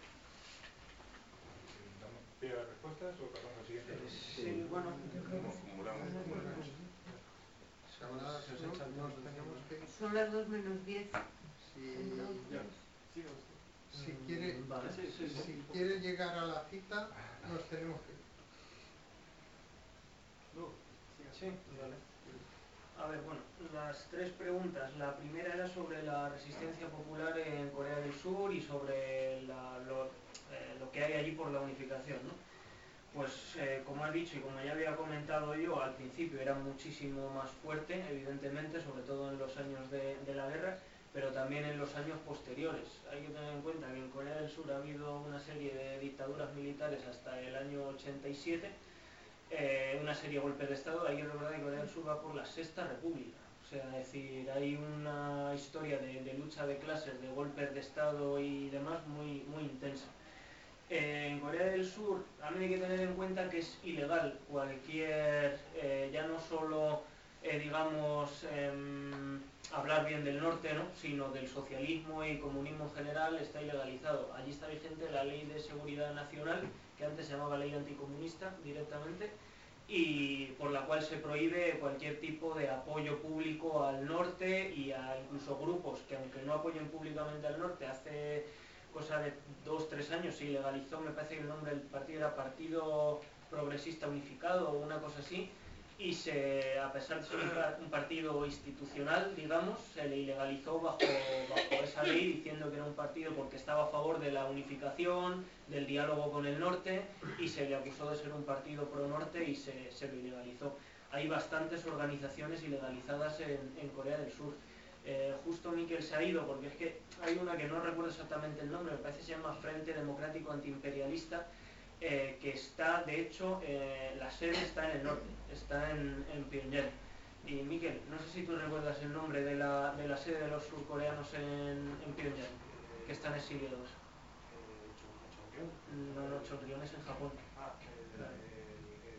¿Pide las respuestas o pasamos al siguiente? Sí, bueno, son las dos menos diez. Si, Entonces, si, quiere, vale, sí, sí, sí. si quiere llegar a la cita, nos tenemos que ir. Sí, vale. A ver, bueno, las tres preguntas. La primera era sobre la resistencia popular en Corea del Sur y sobre la, lo, eh, lo que hay allí por la unificación, ¿no? Pues eh, como has dicho y como ya había comentado yo, al principio era muchísimo más fuerte, evidentemente, sobre todo en los años de, de la guerra, pero también en los años posteriores. Hay que tener en cuenta que en Corea del Sur ha habido una serie de dictaduras militares hasta el año ochenta y siete, eh, una serie de golpes de Estado. Hay que recordar que Corea del Sur va por la sexta república. O sea, es decir, hay una historia de, de lucha de clases, de golpes de Estado y demás muy, muy intensa. Eh, en Corea del Sur también hay que tener en cuenta que es ilegal cualquier, eh, ya no solo, eh, digamos, eh, hablar bien del norte, ¿no? Sino del socialismo y comunismo en general está ilegalizado. Allí está vigente la Ley de Seguridad Nacional, que antes se llamaba Ley Anticomunista directamente, y por la cual se prohíbe cualquier tipo de apoyo público al norte y a incluso grupos que, aunque no apoyen públicamente al norte, hace cosa de dos, tres años se ilegalizó, me parece que el nombre del partido era Partido Progresista Unificado o una cosa así, y se, a pesar de ser un partido institucional, digamos, se le ilegalizó bajo, bajo esa ley, diciendo que era un partido porque estaba a favor de la unificación, del diálogo con el norte, y se le acusó de ser un partido pro norte y se, se lo ilegalizó. Hay bastantes organizaciones ilegalizadas en, en Corea del Sur. Eh, justo Miquel se ha ido porque es que hay una que no recuerdo exactamente el nombre, me parece que se llama Frente Democrático Antiimperialista, eh, que está, de hecho, eh, la sede está en el norte, está en, en Pyongyang. Y Miquel, no sé si tú recuerdas el nombre de la, de la sede de los surcoreanos en, en Pyongyang, que están exiliados. Eh, No, no, Chonryon es en Japón. Ah, el, el, el,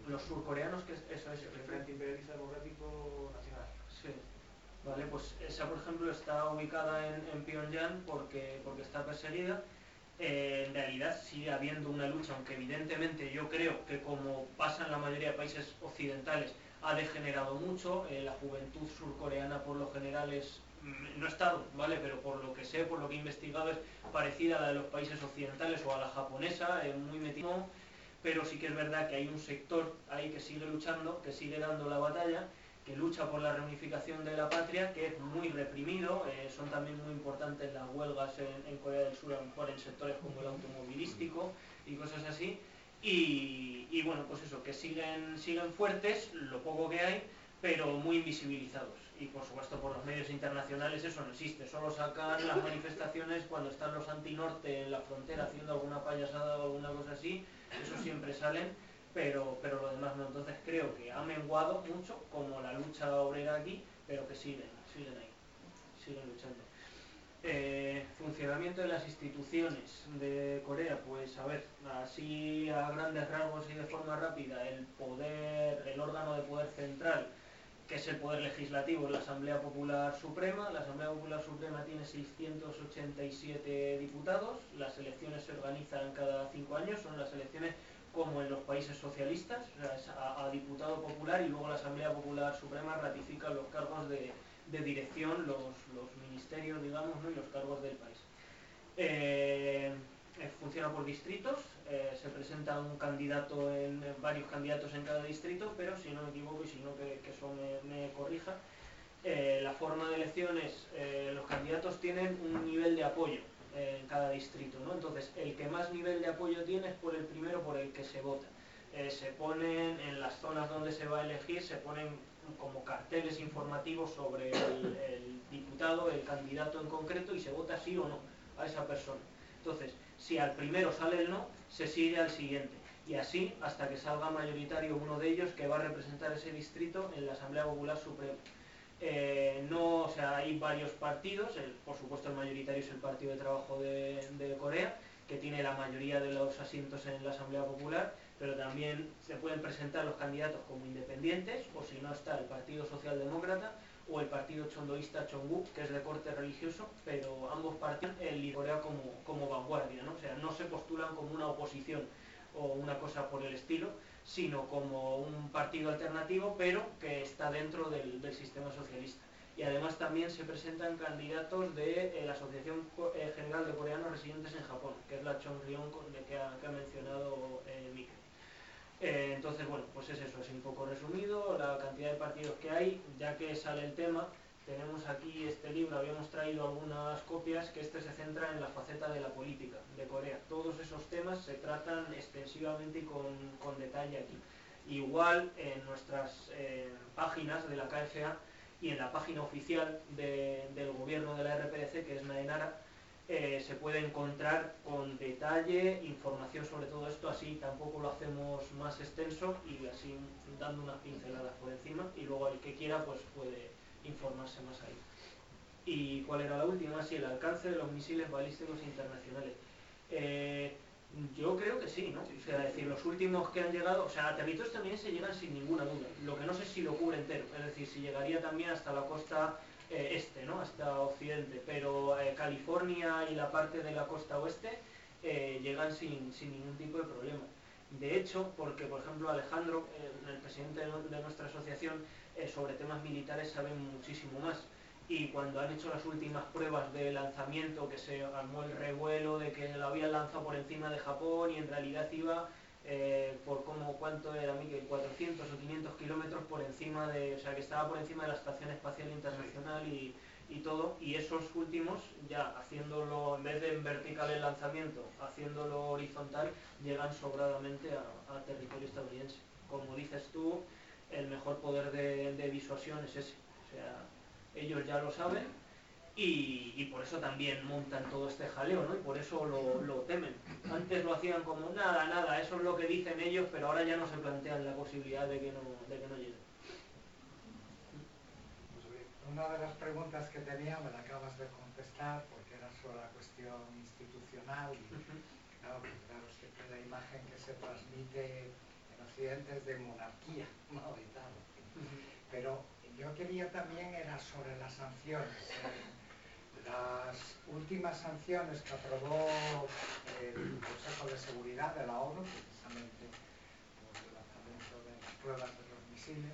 los surcoreanos, que es, eso es... El Frente Imperialista Democrático Nacional. Sí. Vale, pues esa, por ejemplo, está ubicada en, en Pyongyang porque, porque está perseguida. Eh, en realidad sigue habiendo una lucha, aunque evidentemente yo creo que, como pasa en la mayoría de países occidentales, ha degenerado mucho. Eh, la juventud surcoreana por lo general es, no he estado, ¿vale? Pero por lo que sé, por lo que he investigado, es parecida a la de los países occidentales o a la japonesa, eh, muy metido. Pero sí que es verdad que hay un sector ahí que sigue luchando, que sigue dando la batalla, que lucha por la reunificación de la patria, que es muy reprimido. Eh, son también muy importantes las huelgas en, en Corea del Sur, a lo mejor en sectores como el automovilístico y cosas así. Y, y bueno, pues eso, que siguen, siguen fuertes, lo poco que hay, pero muy invisibilizados. Y por supuesto por los medios internacionales eso no existe, solo sacan las manifestaciones cuando están los antinorte en la frontera haciendo alguna payasada o alguna cosa así, eso siempre salen, pero, pero lo demás no. Entonces creo que ha menguado mucho, como la lucha obrera aquí, pero que siguen, siguen ahí, siguen luchando. Eh, funcionamiento de las instituciones de Corea, pues a ver, así a grandes rasgos y de forma rápida, el poder, el órgano de poder central, que es el poder legislativo, es la Asamblea Popular Suprema. La Asamblea Popular Suprema tiene seiscientos ochenta y siete diputados, las elecciones se organizan cada cinco años, son las elecciones como en los países socialistas, o sea, es a, a diputado popular, y luego la Asamblea Popular Suprema ratifica los cargos de, de dirección, los, los ministerios, digamos, ¿no? Y los cargos del país. Eh, funciona por distritos, eh, se presenta un candidato, en, en varios candidatos en cada distrito, pero si no me equivoco, y si no que, que eso me, me corrija, eh, la forma de elecciones, eh, los candidatos tienen un nivel de apoyo en cada distrito, ¿no? Entonces, el que más nivel de apoyo tiene es por el primero por el que se vota. Eh, se ponen en las zonas donde se va a elegir, se ponen como carteles informativos sobre el, el diputado, el candidato en concreto, y se vota sí o no a esa persona. Entonces, si al primero sale el no, se sigue al siguiente, y así hasta que salga mayoritario uno de ellos que va a representar ese distrito en la Asamblea Popular Suprema. Eh, no, o sea, hay varios partidos, el, por supuesto el mayoritario es el Partido de Trabajo de, de Corea, que tiene la mayoría de los asientos en la Asamblea Popular, pero también se pueden presentar los candidatos como independientes, o si no está el Partido Socialdemócrata o el Partido Chondoísta Chongu, que es de corte religioso, pero ambos partidos el Corea como, como vanguardia, ¿no? O sea, no se postulan como una oposición o una cosa por el estilo, sino como un partido alternativo, pero que está dentro del, del sistema socialista. Y además también se presentan candidatos de eh, la Asociación eh, General de Coreanos Residentes en Japón, que es la Chonryon que ha, que ha mencionado eh, Mike. Eh, entonces, bueno, pues es eso, es un poco resumido, la cantidad de partidos que hay. Ya que sale el tema, tenemos aquí este libro, habíamos traído algunas copias, que este se centra en la faceta de la política de Corea. Todos esos temas se tratan extensivamente y con, con detalle aquí. Igual en nuestras eh, páginas de la K F A y en la página oficial de, del gobierno de la R P D C, que es Naenara, eh, se puede encontrar con detalle información sobre todo esto. Así tampoco lo hacemos más extenso y así dando unas pinceladas por encima, y luego el que quiera pues puede informarse más ahí. ¿Y cuál era la última? Sí, el alcance de los misiles balísticos internacionales. Eh, yo creo que sí, ¿no? O sea, decir, los últimos que han llegado, o sea, a territorio estadounidense llegan sin ninguna duda. Lo que no sé es si lo cubre entero, es decir, si llegaría también hasta la costa eh, este, ¿no? Hasta Occidente, pero eh, California y la parte de la costa oeste eh, llegan sin, sin ningún tipo de problema. De hecho, porque por ejemplo Alejandro, eh, el presidente de, de nuestra asociación, eh, sobre temas militares sabe muchísimo más. Y cuando han hecho las últimas pruebas de lanzamiento, que se armó el revuelo de que lo habían lanzado por encima de Japón y en realidad iba eh, por como cuánto era, Miguel, cuatrocientos o quinientos kilómetros por encima de, o sea, que estaba por encima de la Estación Espacial Internacional y, y todo, y esos últimos ya haciéndolo, en vez de en vertical el lanzamiento, haciéndolo horizontal, llegan sobradamente a, a territorio estadounidense. Como dices tú, el mejor poder de, de disuasión es ese, o sea, ellos ya lo saben y, y por eso también montan todo este jaleo, ¿no? Y por eso lo, lo temen. Antes lo hacían como nada, nada, eso es lo que dicen ellos, pero ahora ya no se plantean la posibilidad de que no, de que no lleguen. Una de las preguntas que tenía me la acabas de contestar, porque era sobre la cuestión institucional y claro, pues claro, siempre la imagen que se transmite presidentes de monarquía, ¿no? Y tal. Pero yo quería también, era sobre las sanciones. Las últimas sanciones que aprobó el Consejo de Seguridad de la ONU, precisamente por el lanzamiento de las pruebas de los misiles,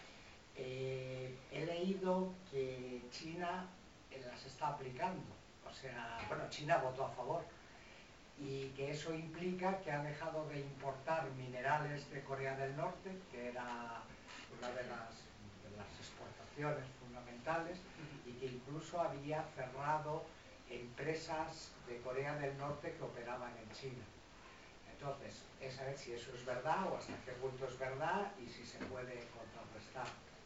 eh, he leído que China eh, las está aplicando. O sea, bueno, China votó a favor. Y que eso implica que ha dejado de importar minerales de Corea del Norte, que era una de las, de las exportaciones fundamentales, y que incluso había cerrado empresas de Corea del Norte que operaban en China. Entonces, es saber si eso es verdad o hasta qué punto es verdad y si se puede contrarrestar.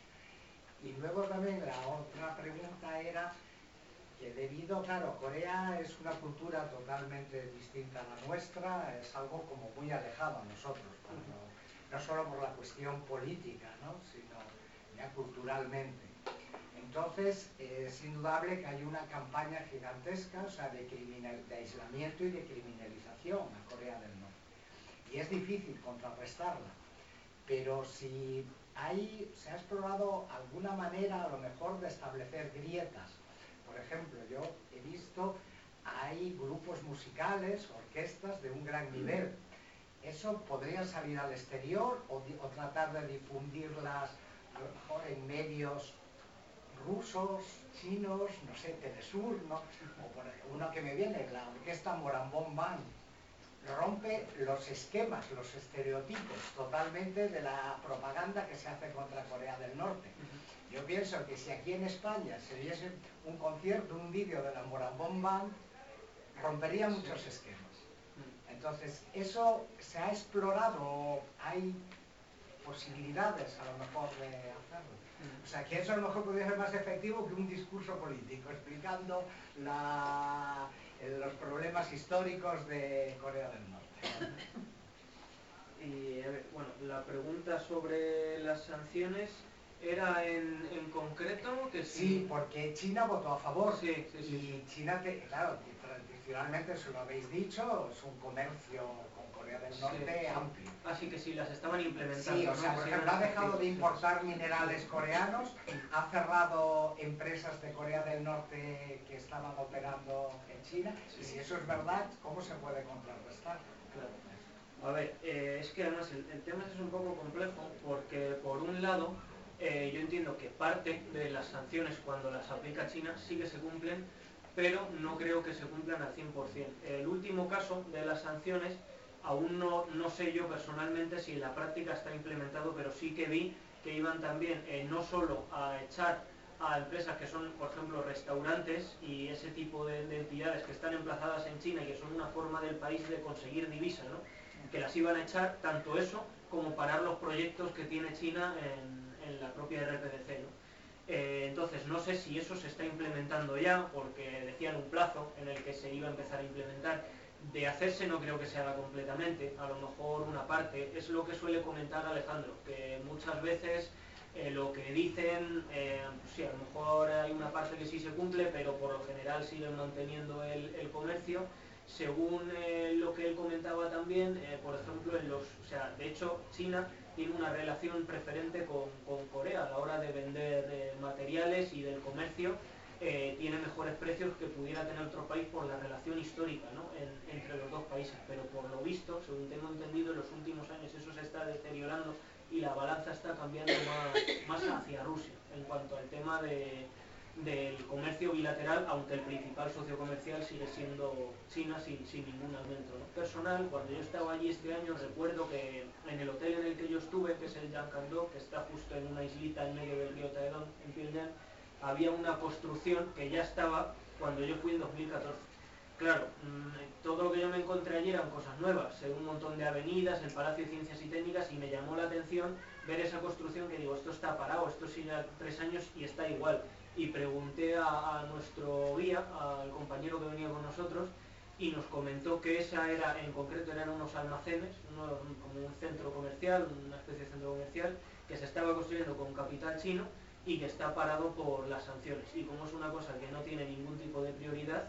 Y luego también la otra pregunta era que debido, claro, Corea es una cultura totalmente distinta a la nuestra, es algo como muy alejado a nosotros, no, no solo por la cuestión política, ¿no? Sino ya culturalmente. Entonces, eh, es indudable que hay una campaña gigantesca, o sea, de, criminal, de aislamiento y de criminalización a Corea del Norte. Y es difícil contrarrestarla, pero si hay, se ha explorado alguna manera, a lo mejor, de establecer grietas. Por ejemplo, yo he visto, hay grupos musicales, orquestas de un gran nivel. Eso podría salir al exterior o, o tratar de difundirlas a lo mejor en medios rusos, chinos, no sé, Telesur, ¿no? O por uno que me viene, la orquesta Morambón Band, rompe los esquemas, los estereotipos totalmente de la propaganda que se hace contra Corea del Norte. Yo pienso que si aquí en España se viese un concierto, un vídeo de la Morambón Band, rompería muchos esquemas. Entonces, eso se ha explorado, hay posibilidades a lo mejor de hacerlo. O sea, que eso a lo mejor podría ser más efectivo que un discurso político, explicando la, los problemas históricos de Corea del Norte. Y, a ver, bueno, la pregunta sobre las sanciones era en, en concreto que sí... Sí, porque China votó a favor. Sí, sí, sí. Y China, te, claro, tradicionalmente, se lo habéis dicho, es un comercio con Corea del Norte sí, sí. amplio. Así que sí, las estaban implementando. Sí, o sea, ¿no? Por ejemplo, ha dejado de importar minerales coreanos, ha cerrado empresas de Corea del Norte que estaban operando en China, sí. Y si eso es verdad, ¿cómo se puede contrarrestar? Claro. A ver, eh, es que además el, el tema es un poco complejo, porque por un lado, eh, yo entiendo que parte de las sanciones cuando las aplica China sí que se cumplen, pero no creo que se cumplan al cien por cien. El último caso de las sanciones, aún no, no sé yo personalmente si en la práctica está implementado, pero sí que vi que iban también eh, no solo a echar a empresas que son, por ejemplo, restaurantes y ese tipo de, de entidades que están emplazadas en China y que son una forma del país de conseguir divisa, ¿no? Que las iban a echar, tanto eso como parar los proyectos que tiene China en, en la propia R P D C, ¿no? Eh, entonces, no sé si eso se está implementando ya, porque decían un plazo en el que se iba a empezar a implementar. De hacerse no creo que se haga completamente, a lo mejor una parte. Es lo que suele comentar Alejandro, que muchas veces eh, lo que dicen, eh, pues sí, a lo mejor hay una parte que sí se cumple, pero por lo general siguen manteniendo el, el comercio. Según eh, lo que él comentaba también, eh, por ejemplo, en los, o sea, de hecho, China tiene una relación preferente con, con Corea a la hora de vender eh, materiales y del comercio. Eh, tiene mejores precios que pudiera tener otro país por la relación histórica, ¿no? en, entre los dos países, pero por lo visto, según tengo entendido, en los últimos años eso se está deteriorando y la balanza está cambiando más, más hacia Rusia en cuanto al tema de, del comercio bilateral, aunque el principal socio comercial sigue siendo China sin, sin ningún aumento, ¿no? Personal, cuando yo estaba allí este año, recuerdo que en el hotel en el que yo estuve, que es el Yankando, que está justo en una islita en medio del río Taedong, en Pyongyang, había una construcción que ya estaba cuando yo fui en dos mil catorce. Claro, mmm, todo lo que yo me encontré allí eran cosas nuevas, un montón de avenidas, el Palacio de Ciencias y Técnicas, y me llamó la atención ver esa construcción que digo, esto está parado, esto sigue a tres años y está igual. Y pregunté a, a nuestro guía, al compañero que venía con nosotros, y nos comentó que esa era, en concreto eran unos almacenes, uno, como un centro comercial, una especie de centro comercial, que se estaba construyendo con capital chino, y que está parado por las sanciones. Y como es una cosa que no tiene ningún tipo de prioridad,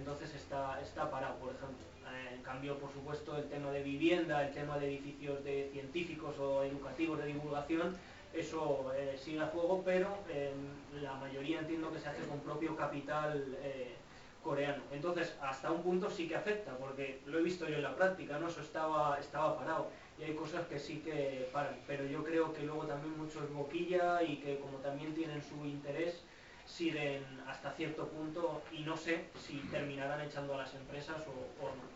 entonces está, está parado, por ejemplo. Eh, en cambio, por supuesto, el tema de vivienda, el tema de edificios de científicos o educativos de divulgación, eso eh, sigue a fuego, pero eh, la mayoría entiendo que se hace con propio capital eh, coreano. Entonces, hasta un punto sí que afecta, porque lo he visto yo en la práctica, ¿no? Eso estaba, estaba parado, y hay cosas que sí que paran, pero yo creo que luego también mucho es boquilla, y que como también tienen su interés, siguen hasta cierto punto, y no sé si terminarán echando a las empresas o, o no.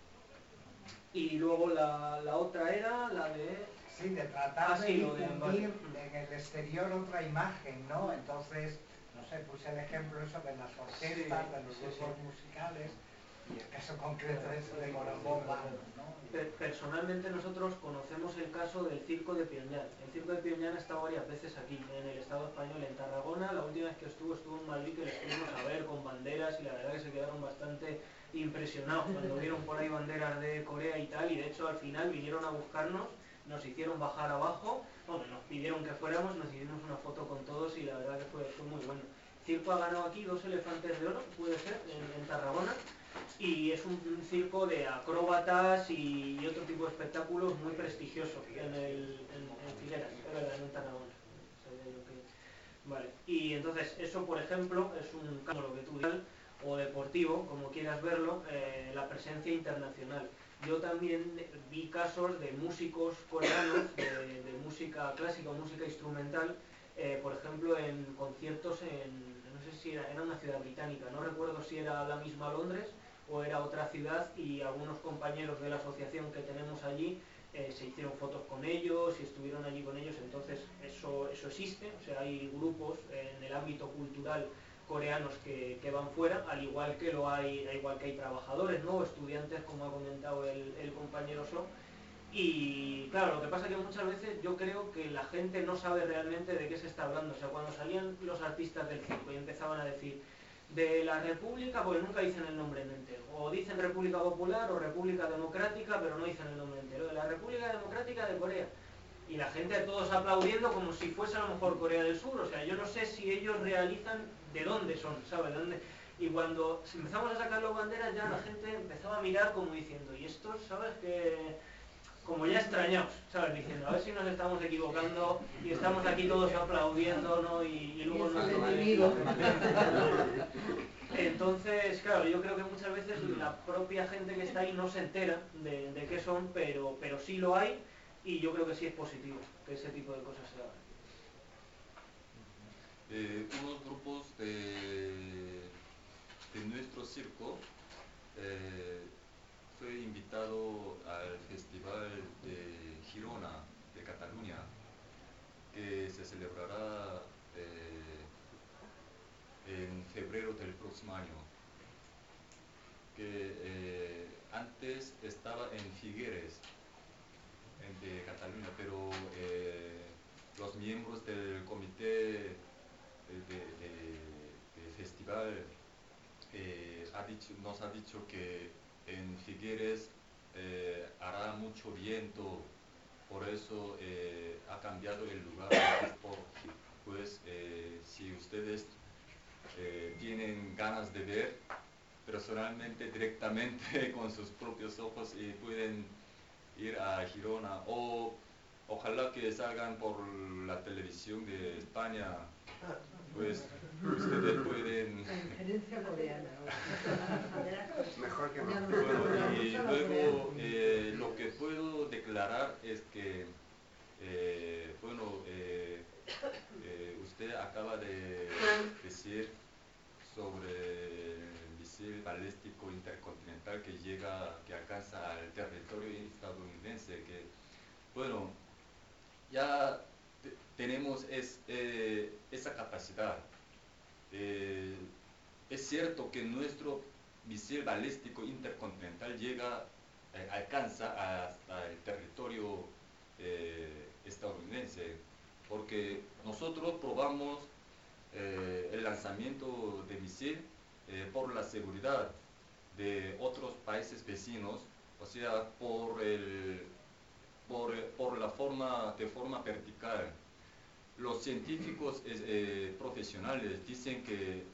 Y luego la, la otra era la de... Sí, de tratar ah, de sí, difundir de... en el exterior otra imagen, ¿no? Entonces, no sé, puse el ejemplo eso de las orquestas, sí, de los sí, grupos sí. musicales, y el caso concreto es de Morambón Band, ¿no? Personalmente nosotros conocemos el caso del Circo de Pyongyang. El Circo de Pyongyang ha estado varias veces aquí, en el Estado español, en Tarragona. La última vez que estuvo, estuvo en Madrid, que les fuimos a ver con banderas, y la verdad que se quedaron bastante impresionados cuando vieron por ahí banderas de Corea y tal, y de hecho al final vinieron a buscarnos, nos hicieron bajar abajo, bueno, nos pidieron que fuéramos, nos hicimos una foto con todos, y la verdad que fue, fue muy bueno. El circo ha ganado aquí dos elefantes de oro, puede ser, en, en Tarragona, y es un, un circo de acróbatas y, y otro tipo de espectáculos muy prestigioso en, el, en, en Figueras, es verdad, en Tarragona. Sabía yo que... Vale. Y entonces eso, por ejemplo, es un caso, lo que tú dices, o deportivo, como quieras verlo, eh, la presencia internacional. Yo también vi casos de músicos coreanos, de, de música clásica o música instrumental, eh, por ejemplo, en conciertos en, no sé si era, era una ciudad británica, no recuerdo si era la misma Londres o era otra ciudad, y algunos compañeros de la asociación que tenemos allí eh, se hicieron fotos con ellos y estuvieron allí con ellos. Entonces eso, eso existe, o sea, hay grupos en el ámbito cultural coreanos que, que van fuera, al igual que lo hay, al igual que hay trabajadores, ¿no? O estudiantes, como ha comentado el, el compañero So. Y claro, lo que pasa es que muchas veces yo creo que la gente no sabe realmente de qué se está hablando. O sea, cuando salían los artistas del circo y empezaban a decir de la República, pues nunca dicen el nombre entero. O dicen República Popular o República Democrática, pero no dicen el nombre entero. De la República Democrática de Corea. Y la gente, todos aplaudiendo como si fuese a lo mejor Corea del Sur. O sea, yo no sé si ellos realizan de dónde son, ¿sabes? ¿De dónde? Y cuando empezamos a sacar las banderas, ya la gente empezaba a mirar como diciendo, y estos, ¿sabes? Que como ya extrañados, ¿sabes? Diciendo, a ver si nos estamos equivocando y estamos aquí todos aplaudiendo, ¿no? Y, y luego nos... Entonces, claro, yo creo que muchas veces la propia gente que está ahí no se entera de, de qué son, pero, pero sí lo hay, y yo creo que sí es positivo que ese tipo de cosas se hagan. Eh, unos grupos de, de nuestro circo eh, fue invitado al Festival de Girona, de Cataluña, que se celebrará eh, en febrero del próximo año. Que eh, antes estaba en Figueres, en, de Cataluña, pero eh, los miembros del comité de, de, de festival eh, ha dicho, nos ha dicho que en Figueres eh, hará mucho viento, por eso eh, ha cambiado el lugar. Por, pues eh, si ustedes eh, tienen ganas de ver personalmente, directamente con sus propios ojos, y pueden ir a Girona, o ojalá que salgan por la televisión de España, pues ustedes pueden... Injerencia coreana. Mejor que no. Bueno, y luego eh, lo que puedo declarar es que, eh, bueno, eh, eh, usted acaba de decir sobre el misil balístico intercontinental que llega, que alcanza al territorio estadounidense, que, bueno, ya te, tenemos es, eh, esa capacidad. Eh, es cierto que nuestro misil balístico intercontinental llega, eh, alcanza hasta el territorio eh, estadounidense, porque nosotros probamos eh, el lanzamiento de misil eh, por la seguridad de otros países vecinos, o sea, por, el, por, por la forma, de forma vertical. Los científicos eh, profesionales dicen que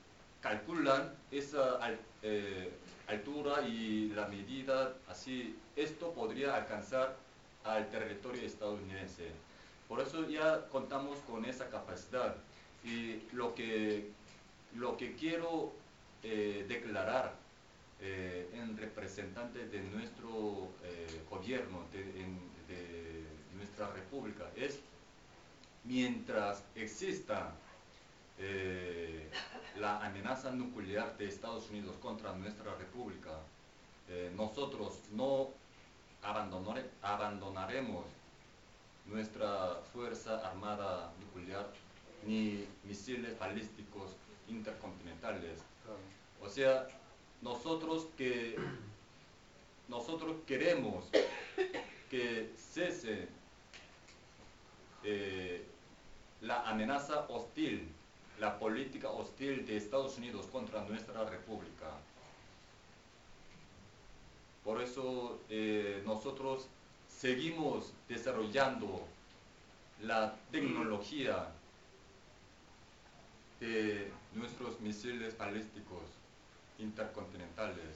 calculan esa al- eh, altura y la medida, así, esto podría alcanzar al territorio estadounidense. Por eso ya contamos con esa capacidad. Y lo que, lo que quiero eh, declarar eh, en representante de nuestro eh, gobierno, de, en, de nuestra república, es mientras exista eh, la amenaza nuclear de Estados Unidos contra nuestra república, eh, nosotros no abandonare, abandonaremos nuestra fuerza armada nuclear ni misiles balísticos intercontinentales. O sea, nosotros que nosotros queremos que cese eh, la amenaza hostil, la política hostil de Estados Unidos contra nuestra república. Por eso eh, nosotros seguimos desarrollando la tecnología de nuestros misiles balísticos intercontinentales.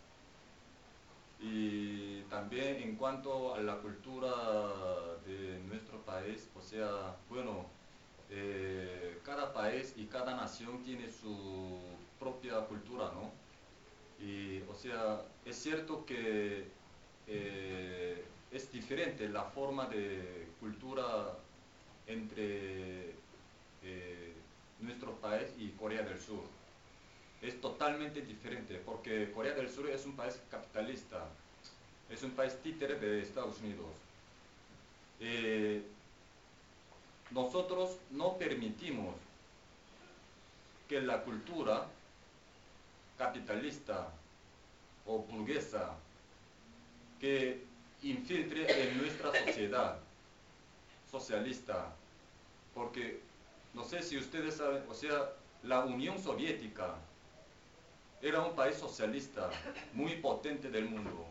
Y también en cuanto a la cultura de nuestro país, o sea, bueno, eh, cada país y cada nación tiene su propia cultura, ¿no? Y, o sea, es cierto que eh, es diferente la forma de cultura entre eh, nuestro país y Corea del Sur. Es totalmente diferente, porque Corea del Sur es un país capitalista, es un país títere de Estados Unidos. Eh, nosotros no permitimos que la cultura capitalista o burguesa que infiltre en nuestra sociedad socialista, porque no sé si ustedes saben, o sea, la Unión Soviética era un país socialista muy potente del mundo,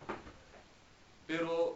pero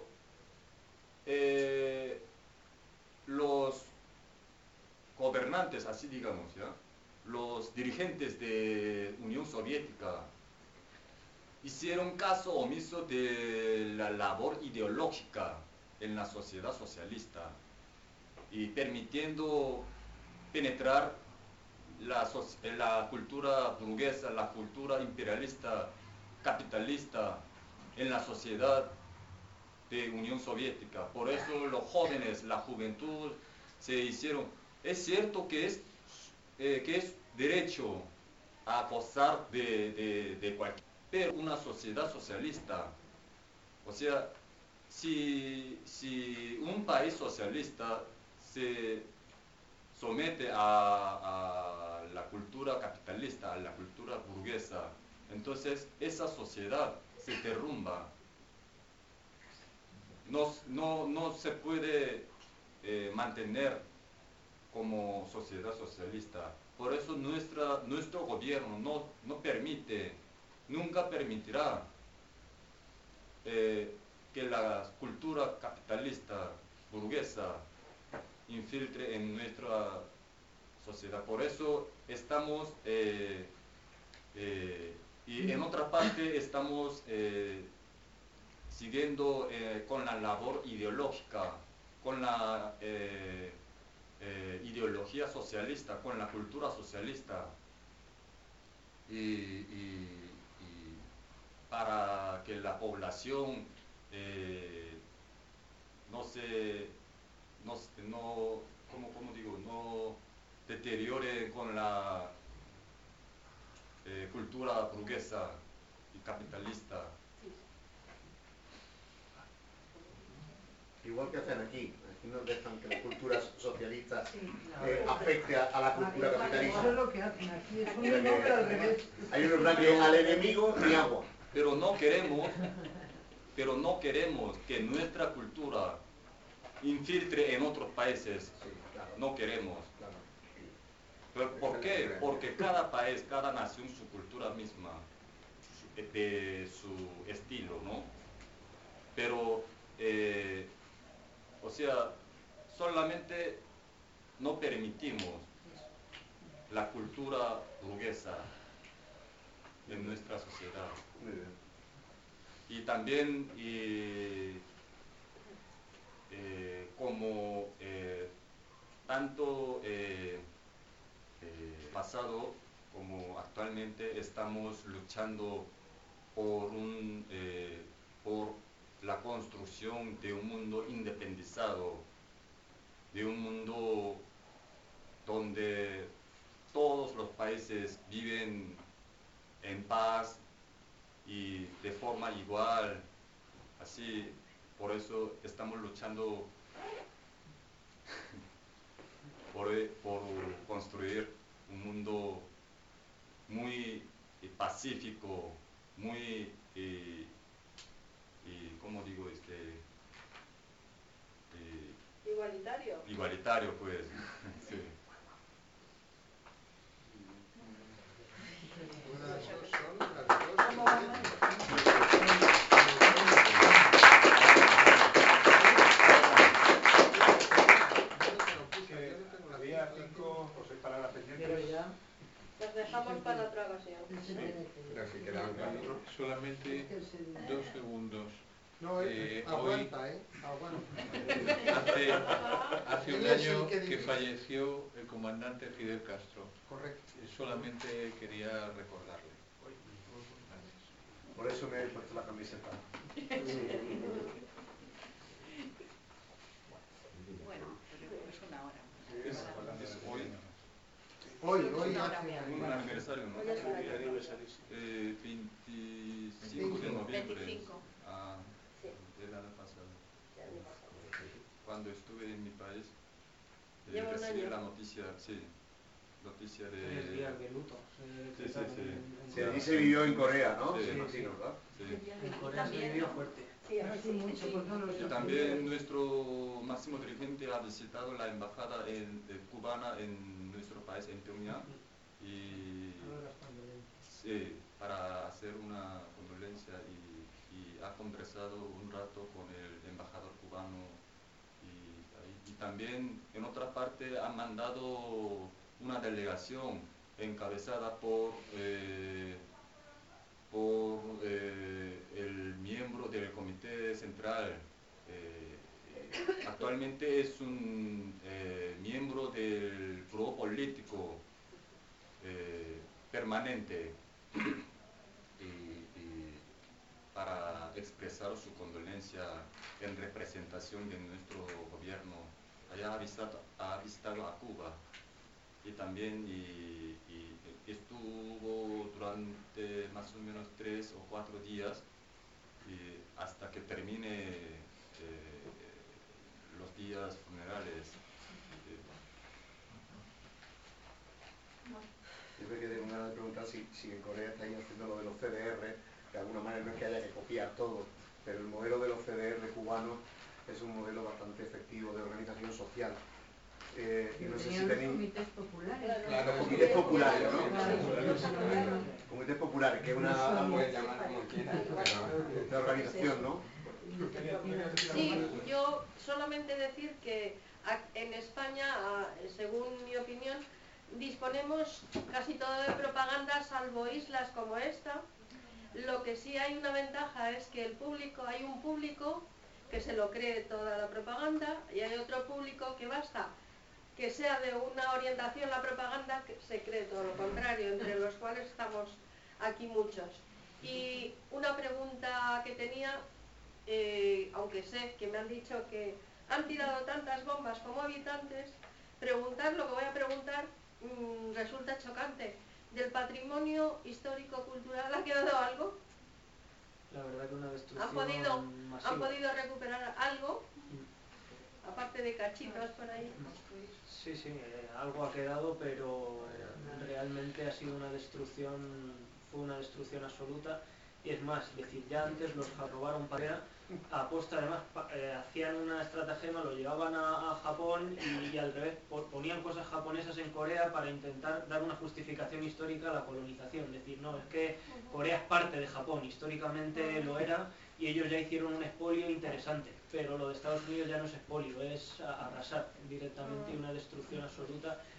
eh, los gobernantes, así digamos, ¿ya? Los dirigentes de Unión Soviética hicieron caso omiso de la labor ideológica en la sociedad socialista y permitiendo penetrar la, la cultura burguesa, la cultura imperialista, capitalista en la sociedad de Unión Soviética. Por eso los jóvenes, la juventud se hicieron. Es cierto que es, eh, que es derecho a gozar de, de, de cualquier, pero una sociedad socialista, o sea, si, si un país socialista se somete a, a la cultura capitalista, a la cultura burguesa, entonces esa sociedad se derrumba. No, no, no se puede eh, mantener como sociedad socialista. Por eso nuestra, nuestro gobierno no, no permite, nunca permitirá eh, que la cultura capitalista burguesa infiltre en nuestra sociedad. Por eso estamos, eh, eh, y en otra parte estamos eh, siguiendo eh, con la labor ideológica, con la eh, eh, ideología socialista, con la cultura socialista, y, y, y para que la población eh, no se, no, no ¿cómo, cómo digo? no deteriore con la eh, cultura burguesa y capitalista. Igual que hacen aquí, aquí no dejan que la cultura socialista eh, afecte a, a la cultura capitalista. Eso es lo que hacen aquí, es un nombre al revés. Hay unos blancos que al enemigo ni agua. Pero no queremos, pero no queremos que nuestra cultura infiltre en otros países. No queremos. ¿Pero por qué? Porque cada país, cada nación, su cultura misma, de su estilo, ¿no? Pero eh, o sea, solamente no permitimos la cultura burguesa en nuestra sociedad. Muy bien. Y también y, eh, como eh, tanto eh, eh, pasado como actualmente estamos luchando por, un, eh, por la construcción de un mundo independizado, de un mundo donde todos los países viven en paz y de forma igual. Así, por eso estamos luchando por, por construir un mundo muy pacífico, muy, eh, eh, ¿cómo digo? Este, eh, Igualitario. Igualitario, pues. Sí. Había cinco o seis palabras pendientes. Las dejamos para otra ocasión. Sí, pero si quedan cuatro. Solamente dos segundos. No, eh, aguanta, hoy, ¿eh? Aguanta. Hace, hace un año que falleció el comandante Fidel Castro. Correcto. Solamente quería recordarle. Por eso me he puesto la camiseta. Bueno, pero es una hora. Es, es hoy. Hoy, hoy hace un aniversario, ¿no? Hoy es un aniversario. Eh, veinticinco de noviembre. veinticinco. Ah, Sí. del año pasado. El año pasado. Cuando estuve en mi país, eh, Lleva un recibí año. la noticia, sí, noticia de... Tres días de luto. Sí, sí, sí. Sí, allí se vivió en Corea, ¿no? Sí, Sí, sí, imagino, ¿verdad? sí. En Corea se También, vivió ¿no? fuerte. Sí, Hace sí, mucho, sí. pues no lo Y sé. también nuestro máximo dirigente ha visitado la embajada en, de cubana en nuestro país, en Pyongyang, y sí, para hacer una condolencia y, y ha conversado un rato con el embajador cubano y, y también en otra parte ha mandado una delegación encabezada por eh, por eh, el miembro del comité central. Eh, eh, actualmente es un eh, miembro del grupo político eh, permanente y, y para expresar su condolencia en representación de nuestro gobierno. Allá ha visitado, ha visitado a Cuba y también y, y estuvo durante más o menos tres o cuatro días y hasta que termine eh, los días funerales. Yo me quedé con ganas de preguntar si, si en Corea estáis haciendo lo de los C D R, de alguna manera no es que haya que copiar todo, pero el modelo de los C D R cubanos es un modelo bastante efectivo de organización social. Eh, y no sé si Tenían los tenéis... comités populares. Claro, comités populares, ¿no? Claro. Comités populares, que es una, una organización, ¿no? Sí, yo solamente decir que en España, según mi opinión, disponemos casi todo de propaganda, salvo islas como esta. Lo que sí hay una ventaja es que el público, hay un público que se lo cree toda la propaganda y hay otro público que basta que sea de una orientación la propaganda que se cree todo lo contrario, entre los cuales estamos aquí muchos. Y una pregunta que tenía, eh, aunque sé que me han dicho que han tirado tantas bombas como habitantes, preguntar lo que voy a preguntar mmm, resulta chocante. ¿Del patrimonio histórico-cultural ha quedado algo? La verdad que una destrucción ¿Han podido, masiva. ¿han podido recuperar algo? Aparte de cachitos por ahí. Sí, sí, eh, algo ha quedado, pero realmente ha sido una destrucción, fue una destrucción absoluta. Y es más, decir, ya antes los robaron para a posta, además pa, eh, hacían una estratagema, lo llevaban a, a Japón y, y al revés, ponían cosas japonesas en Corea para intentar dar una justificación histórica a la colonización. Es decir, no, es que Corea es parte de Japón, históricamente lo era, y ellos ya hicieron un expolio interesante. Pero lo de Estados Unidos ya no es expolio, es arrasar directamente y una destrucción absoluta.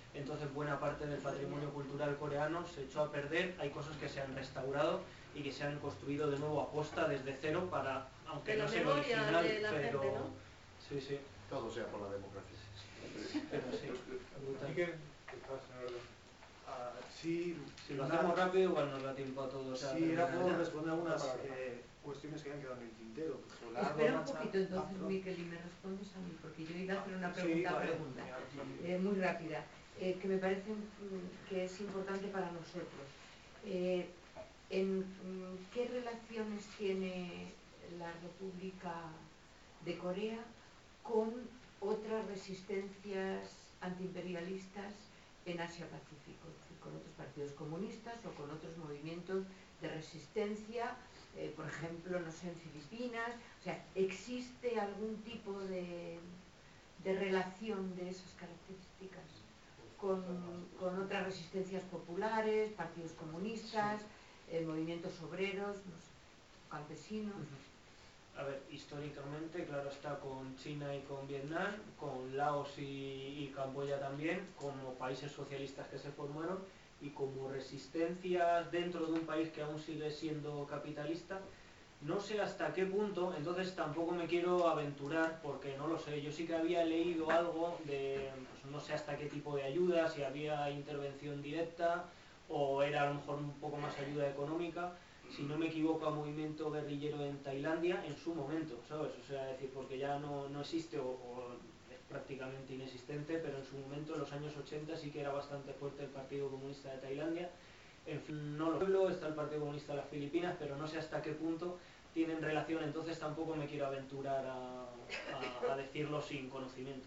entonces buena parte del patrimonio cultural coreano se echó a perder, hay cosas que se han restaurado y que se han construido de nuevo a posta desde cero para, aunque de no la sea memoria original, de la pero... gente, ¿no? Sí, sí. Todo sea por la democracia. Pero sí, brutal. Miguel, estás en orden. Ah, sí, Si lo hacemos rápido, igual nos da tiempo a todos. a sí, era terminar por ya. responder algunas eh, cuestiones que han quedado en el tintero. Pues, sobre la Espera un marcha- poquito entonces, Ah, Miquel, y me respondes a mí, porque yo iba a hacer una sí, pregunta vale. pregunta, eh, muy rápida, eh, que me parece mm, que es importante para nosotros. Eh, en, mm, ¿Qué relaciones tiene la República de Corea con otras resistencias antiimperialistas en Asia-Pacífico? Es decir, con otros partidos comunistas o con otros movimientos de resistencia, eh, por ejemplo, no sé, en Filipinas. O sea, ¿existe algún tipo de, de relación de esas características con, con otras resistencias populares, partidos comunistas, eh, movimientos obreros, no sé, campesinos? A ver, históricamente, claro, está con China y con Vietnam, con Laos y, y Camboya también, como países socialistas que se formaron, y como resistencias dentro de un país que aún sigue siendo capitalista. No sé hasta qué punto, entonces tampoco me quiero aventurar porque no lo sé. Yo sí que había leído algo de, pues no sé hasta qué tipo de ayuda, si había intervención directa o era a lo mejor un poco más ayuda económica. Si no me equivoco, a movimiento guerrillero en Tailandia en su momento, ¿sabes? O sea, decir, porque ya no, no existe o, o es prácticamente inexistente, pero en su momento, en los años ochenta, sí que era bastante fuerte el Partido Comunista de Tailandia. En fin, no lo pueblo, está el Partido Comunista de las Filipinas, pero no sé hasta qué punto tienen relación, entonces tampoco me quiero aventurar a, a, a decirlo sin conocimiento.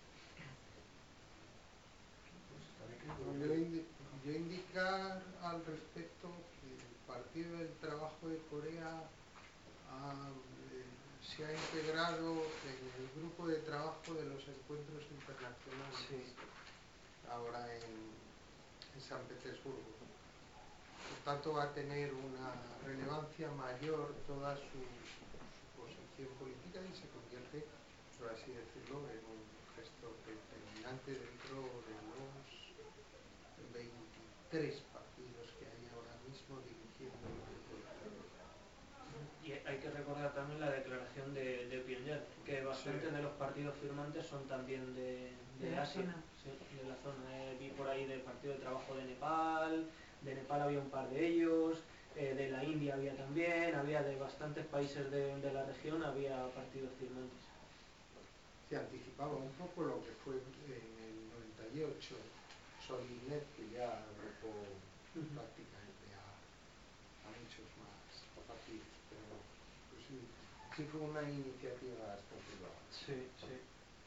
Yo, indi yo indicar al respecto que el Partido del Trabajo de Corea ha, eh, se ha integrado en el grupo de trabajo de los encuentros internacionales, sí, ahora en, en San Petersburgo. Por tanto, va a tener una relevancia mayor toda su, su posición política y se convierte, por así decirlo, en un gesto determinante dentro de los veintitrés partidos que hay ahora mismo dirigiendo el grupo de trabajo. Y hay que recordar también la declaración de, de Pyongyang, que bastantes sí. de los partidos firmantes son también de, de, de Asia, sí, de la zona. Eh, vi por ahí del Partido de Trabajo de Nepal, de Nepal había un par de ellos, eh, de la India había también, había de bastantes países de, de la región, había partidos firmantes. Se anticipaba un poco lo que fue en el noventa y ocho Solinet, que ya agrupó uh-huh. prácticamente a, a muchos más partidos, pero pues sí, sí fue una iniciativa bastante global. Sí, sí.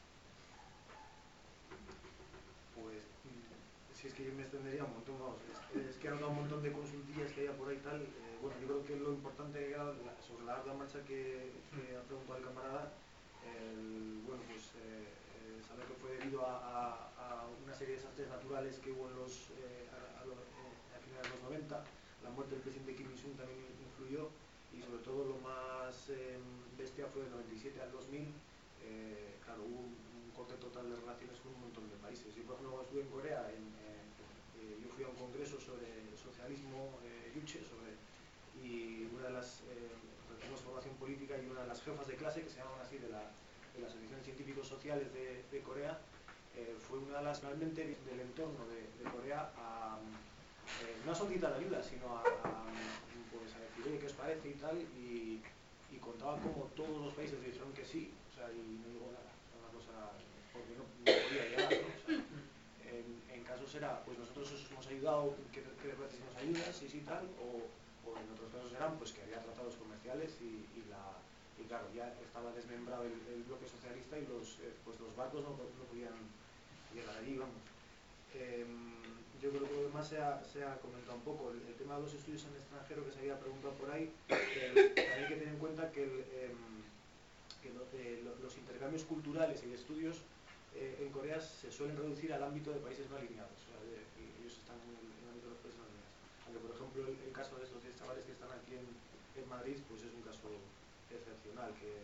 Pues, si es que yo me extendería un montón, vamos, es, es que han dado un montón de consultillas que haya por ahí y tal. Eh, bueno, yo creo que lo importante que era la, sobre la larga marcha que, que ha preguntado el camarada, el, bueno, pues eh, eh, saber que fue debido a, a, a una serie de desastres naturales que hubo en los, eh, a, a, lo, eh, a finales de los noventa, la muerte del presidente Kim Il-sung también influyó, y sobre todo lo más eh, bestia fue del noventa y siete al dos mil, eh, claro, hubo un, un corte total de relaciones con un montón de países. Yo, por ejemplo, estuve en Corea, en, eh, eh, yo fui a un congreso sobre socialismo, eh, Yuche, sobre, y una de las, eh, recibimos formación política, y una de las jefas de clase, que se llaman así, de, la, de las asociaciones científicos sociales de, de Corea, eh, fue una de las realmente del entorno de, de Corea a, eh, no a solicitar ayuda, sino a, a, pues a decir, oye, ¿qué os parece? Y tal, y, y contaba como todos los países dijeron que sí, o sea, y no digo nada, una cosa, porque no, no podía llegar, ¿no? O sea, en, en casos era, pues nosotros os hemos ayudado, que, que recibimos ayudas, sí, sí, tal, o, o en otros casos eran, pues que había tratados comerciales y, y la, y claro, ya estaba desmembrado el, el bloque socialista y los, eh, pues los barcos no, no podían llegar allí, vamos. Eh, yo creo que lo demás se ha, se ha comentado un poco. El, el tema de los estudios en el extranjero que se había preguntado por ahí, eh, también hay que tener en cuenta que, el, eh, que lo, eh, lo, los intercambios culturales y de estudios eh, en Corea se suelen reducir al ámbito de países no alineados. O sea, de, ellos están en el, en el ámbito de los países no alineados. Aunque, por ejemplo, el, el caso de estos diez chavales que están aquí en, en Madrid, pues es un caso excepcional, que,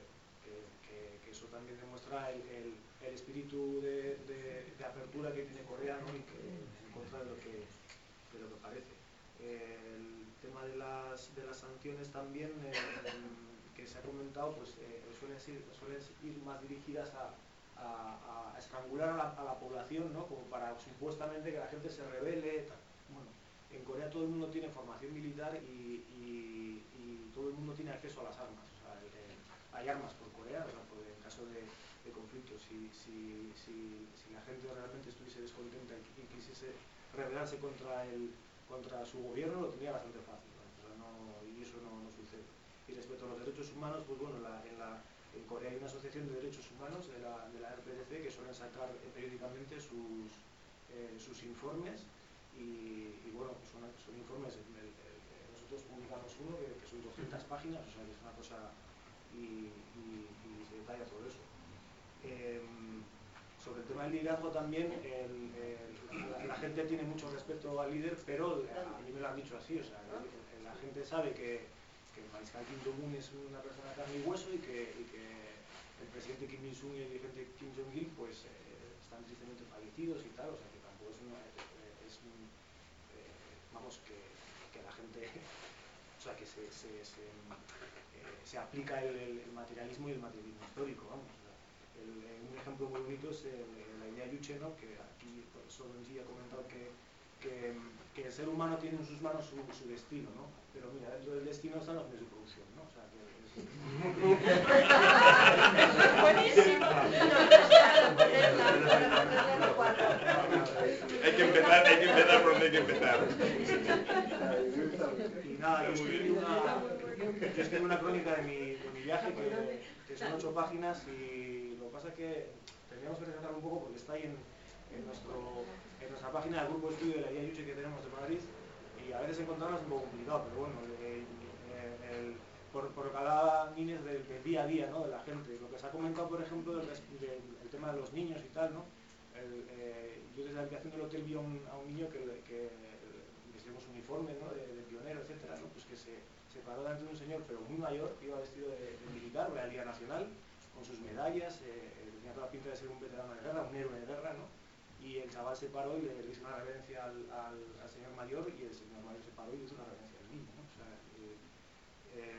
que, que, que eso también demuestra el, el, el espíritu de, de, de apertura que tiene Corea, ¿no? Y que en contra de lo que, de lo que parece. El tema de las, de las sanciones también, eh, que se ha comentado, pues eh, suelen, ser, suelen ir más dirigidas a, a, a estrangular a la, a la población, ¿no? Como para supuestamente que la gente se rebele. Tal. Bueno, en Corea todo el mundo tiene formación militar y, y, y todo el mundo tiene acceso a las armas. O sea, el, el, hay armas por Corea, o sea, por, en caso de, de conflictos. Si, si, si, si la gente realmente estuviese descontenta y, y quisiese rebelarse contra el contra su gobierno, lo tendría bastante fácil, ¿no? O sea, no, y eso no, no sucede. Y respecto a los derechos humanos, pues bueno, la, en, la, en Corea hay una asociación de derechos humanos de la, de la R P D C que suelen sacar eh, periódicamente sus, eh, sus informes y, y bueno, pues son, son informes, el, el, el, nosotros publicamos uno que, que son doscientas páginas, o sea que es una cosa y, y, y se detalla todo eso. Eh, Sobre el tema del liderazgo también, el, el, la, la gente tiene mucho respeto al líder, pero a mí me lo han dicho así, o sea, el, la gente sabe que, que el mariscal Kim Jong-un es una persona de carne y hueso y que, y que el presidente Kim Il-sung y el dirigente Kim Jong-il pues eh, están tristemente fallecidos y tal, o sea que tampoco es, una, eh, es un, eh, vamos, que, que la gente, o sea, que se, se, se, eh, se aplica el, el, el materialismo y el materialismo histórico, vamos. El, un ejemplo muy bonito es el, la idea Yuche, ¿no? Que aquí solo en sí ha comentado que, que, que el ser humano tiene en sus manos su, su destino, ¿no? Pero mira, dentro del destino están los medios de producción, ¿no? O sea, que es... hay que empezar, hay que empezar por donde hay que empezar. Y nada, yo escribí una, yo escribí una crónica de mi, de mi viaje que, que son ocho páginas y lo que pasa es que tendríamos que resaltar un poco porque está ahí en, en, nuestro, en nuestra página del grupo de estudio de la guía Yuche que tenemos de Madrid y a veces encontrarlo es un poco complicado, pero bueno, el, el, por, por cada niño del, del día a día, ¿no? De la gente. Lo que se ha comentado, por ejemplo, del, del, del tema de los niños y tal, ¿no? El, eh, yo desde la habitación del hotel vi a un, a un niño que, que vestimos un uniforme, ¿no? de, de pionero, etcétera, ¿no? Pues que se, se paró delante de un señor, pero muy mayor, que iba vestido de, de militar, de la Liga Nacional, con sus medallas, eh, tenía toda la pinta de ser un veterano de guerra, un héroe de guerra, ¿no? Y el chaval se paró y le hizo una reverencia al, al, al señor mayor y el señor mayor se paró y le hizo una reverencia al niño, ¿no? O sea, eh, eh,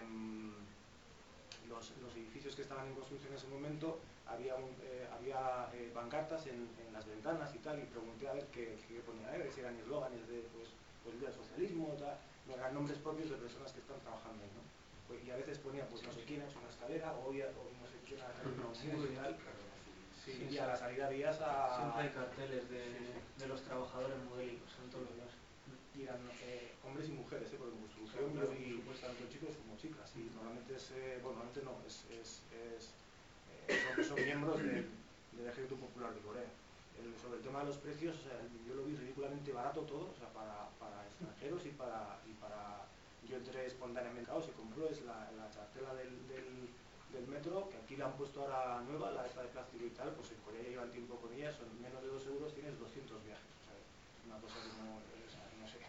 los, los edificios que estaban en construcción en ese momento había, un, eh, había eh, pancartas en, en las ventanas y tal, y pregunté a ver qué, qué ponía, a ver si eran eslóganes de pues, pues del socialismo, tal, no eran nombres propios de personas que están trabajando ahí, ¿no? Pues, y a veces ponía, pues no sé quién ha hecho una escalera, o, ya, o no sé quién ha hecho un muro y tal. Sí, sí, y a la salida vías a... Siempre hay carteles de, de los trabajadores modélicos en todos los días. Y eran eh, hombres y mujeres, ¿eh? Porque en construcción yo vi tanto chicos como chicas. Y normalmente es, eh, bueno, normalmente no, es, es, es, eh, son, son miembros del, del Ejército Popular de Corea. El, sobre el tema de los precios, o sea, yo lo vi ridículamente barato todo, o sea, para, para extranjeros y para, y para... Yo entré espontáneamente, claro, se compró, es la, la cartela del, del del metro, que aquí la han puesto ahora nueva, la esta de plástico y tal, pues en Corea ya llevan tiempo con ella, son menos de dos euros, tienes doscientos viajes, o sea, es una cosa que no, o sea, no sé.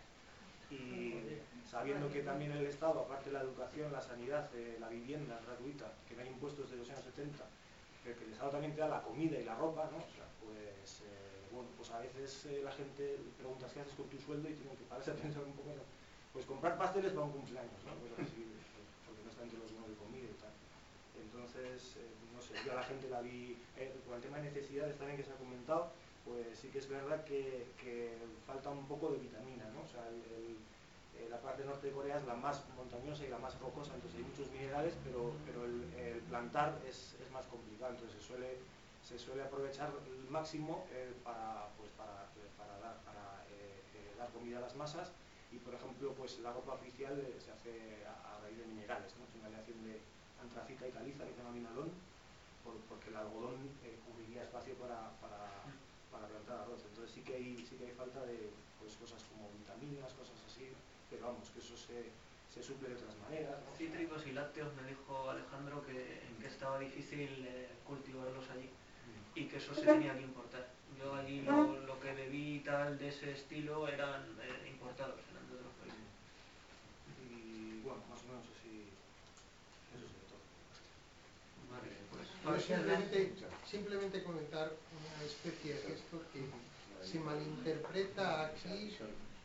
Y sabiendo que también el Estado, aparte de la educación, la sanidad, eh, la vivienda gratuita, que no hay impuestos desde los años setenta, pero que el Estado también te da la comida y la ropa, ¿no? O sea, pues, eh, bueno, pues a veces eh, la gente pregunta qué haces con tu sueldo y tienen que pararse a pensar un poco, ¿no? Pues comprar pasteles para un cumpleaños, ¿no? Pues así, porque no está entre los bonos de comida y tal. Entonces, eh, no sé, yo a la gente la vi, eh, con el tema de necesidades también que se ha comentado, pues sí que es verdad que, que falta un poco de vitamina, ¿no? O sea, el, el, eh, la parte norte de Corea es la más montañosa y la más rocosa, entonces hay muchos minerales, pero, pero el, el plantar es, es más complicado, entonces se suele, se suele aprovechar el máximo eh, para, pues para, para dar, para, eh, eh, dar comida a las masas y, por ejemplo, pues la ropa oficial eh, se hace a, a raíz de minerales, ¿no? Es una aleación de antracita y caliza, que se llama minalón, por, porque el algodón eh, cubriría espacio para, para, para plantar arroz. Entonces sí que hay, sí que hay falta de pues, cosas como vitaminas, cosas así, pero vamos, que eso se, se suple de otras maneras, ¿no? Cítricos y lácteos me dijo Alejandro que, que estaba difícil eh, cultivarlos allí y que eso se tenía que importar. Yo allí lo, lo que bebí y tal de ese estilo eran eh, importados, eran de otros países. Y bueno, más o menos así, eso sería todo. Vale. Yo simplemente, simplemente comentar una especie de gesto que se malinterpreta aquí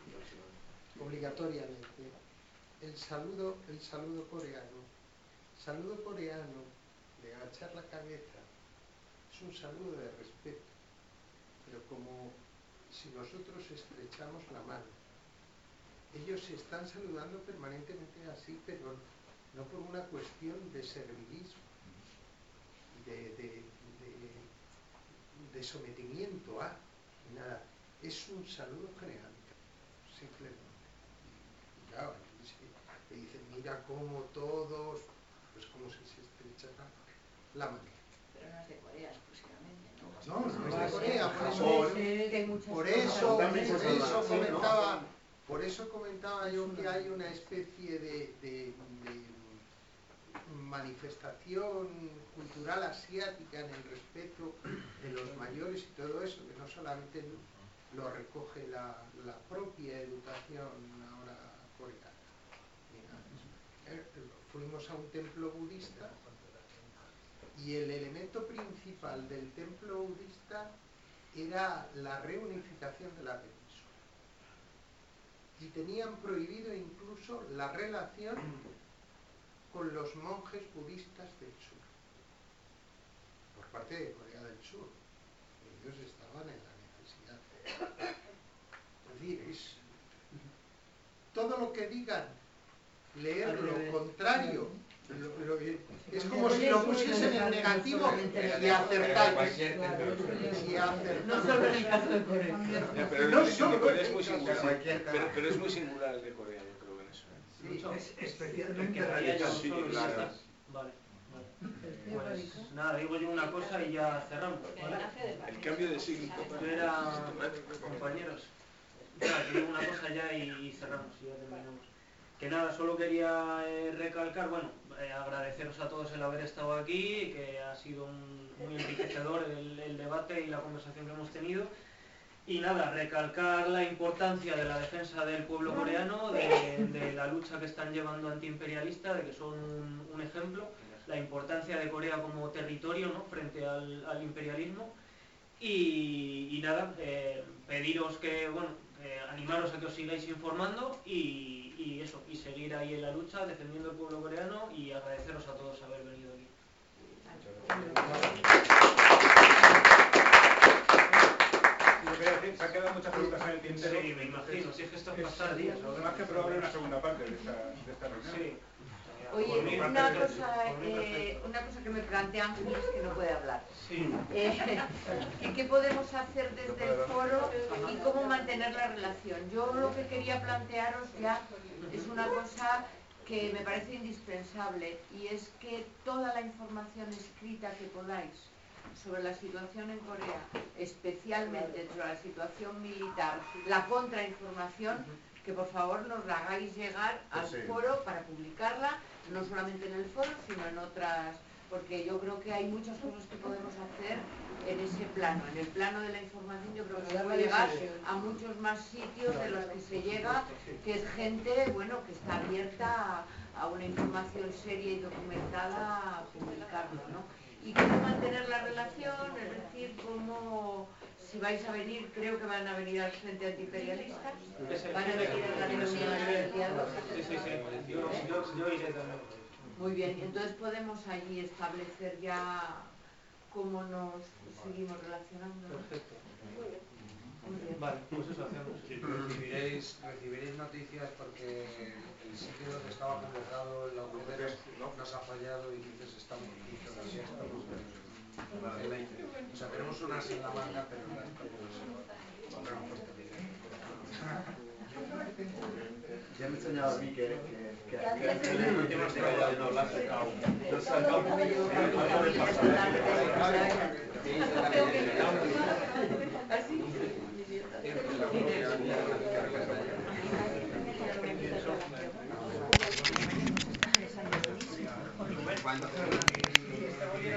obligatoriamente. El saludo, el saludo coreano. El saludo coreano de agachar la cabeza es un saludo de respeto, pero como si nosotros estrechamos la mano. Ellos se están saludando permanentemente así, pero no por una cuestión de servilismo, de, de, de, de sometimiento a nada. Es un saludo general, simplemente. Y claro, aquí se dice, mira cómo todos, pues como si se estrecha la mano. Pero no es de Corea exclusivamente, ¿no? No, no es de Corea, por Japón, eso, por eso, por eso comentaba, por eso comentaba yo que hay una especie de, de, de manifestación cultural asiática en el respeto de los mayores y todo eso, que no solamente lo recoge la, la propia educación ahora coreana. Mira, fuimos a un templo budista y el elemento principal del templo budista era la reunificación de la península. Y tenían prohibido incluso la relación con los monjes budistas del sur, por parte de Corea del Sur. Ellos estaban en la necesidad. Es decir, es todo lo que digan, leer lo contrario. Lo, lo, es como si lo pusiesen en negativo y acertáis. Y acertáis. No solo en el caso de Corea. Pero No el solo de Corea es en muy el caso de singular. cualquier Pero, pero es muy singular el de Corea, yo creo, en eso. Sí, es Que especialmente vaya yo radical. Sí, solo, claro. ¿sí? Vale, vale. Pues nada, digo yo una cosa y ya cerramos. ¿Vale? El cambio de signo. Yo era, compañeros, nada, que digo una cosa ya y, y cerramos, y ya terminamos. Que nada, solo quería eh, recalcar, bueno, eh, agradeceros a todos el haber estado aquí, que ha sido un, muy enriquecedor el, el debate y la conversación que hemos tenido. Y nada, recalcar la importancia de la defensa del pueblo coreano, de, de la lucha que están llevando antiimperialista, de que son un, un ejemplo, la importancia de Corea como territorio, ¿no?, frente al, al imperialismo. Y, y nada, eh, pediros que, bueno, eh, animaros a que os sigáis informando y, y eso, y seguir ahí en la lucha, defendiendo el pueblo coreano, y agradeceros a todos haber venido aquí. Se han quedado muchas preguntas en el tintero. Sí, me imagino, si es que esto es pasar días. Lo demás que probable una segunda parte de esta, de esta reunión. Sí. Oye, una cosa, eh, una cosa que me plantea Ángeles, que no puede hablar. Sí. Eh, ¿Qué, ¿Qué podemos hacer desde el foro y cómo mantener la relación? Yo lo que quería plantearos ya es una cosa que me parece indispensable, y es que toda la información escrita que podáis sobre la situación en Corea, especialmente sobre la situación militar, la contrainformación, que por favor nos la hagáis llegar al foro para publicarla, no solamente en el foro, sino en otras, porque yo creo que hay muchas cosas que podemos hacer en ese plano. En el plano de la información yo creo que se puede llegar a muchos más sitios de los que se llega, que es gente, bueno, que está abierta a, a una información seria y documentada a publicarlo, ¿no? Y cómo mantener la relación, es decir, cómo, si vais a venir, creo que van a venir al Frente Antiimperialista, van a venir a la reunión del día dos. Sí, sí, sí, yo, yo, yo iré también. Muy bien, entonces podemos allí establecer ya cómo nos seguimos relacionando. Perfecto. Muy bien. Muy bien. Vale, pues eso hacemos. Recibiréis, recibiréis noticias porque el sitio donde estaba convocado el laboratorio nos ha fallado y entonces estamos listos, así estamos en, en la inter. O sea, tenemos unas en la manga, pero no estamos Ya me he enseñado a mí que, que, que, que el último estrella no la ha sacado. Lo ha sacado algo de pasar. Cuando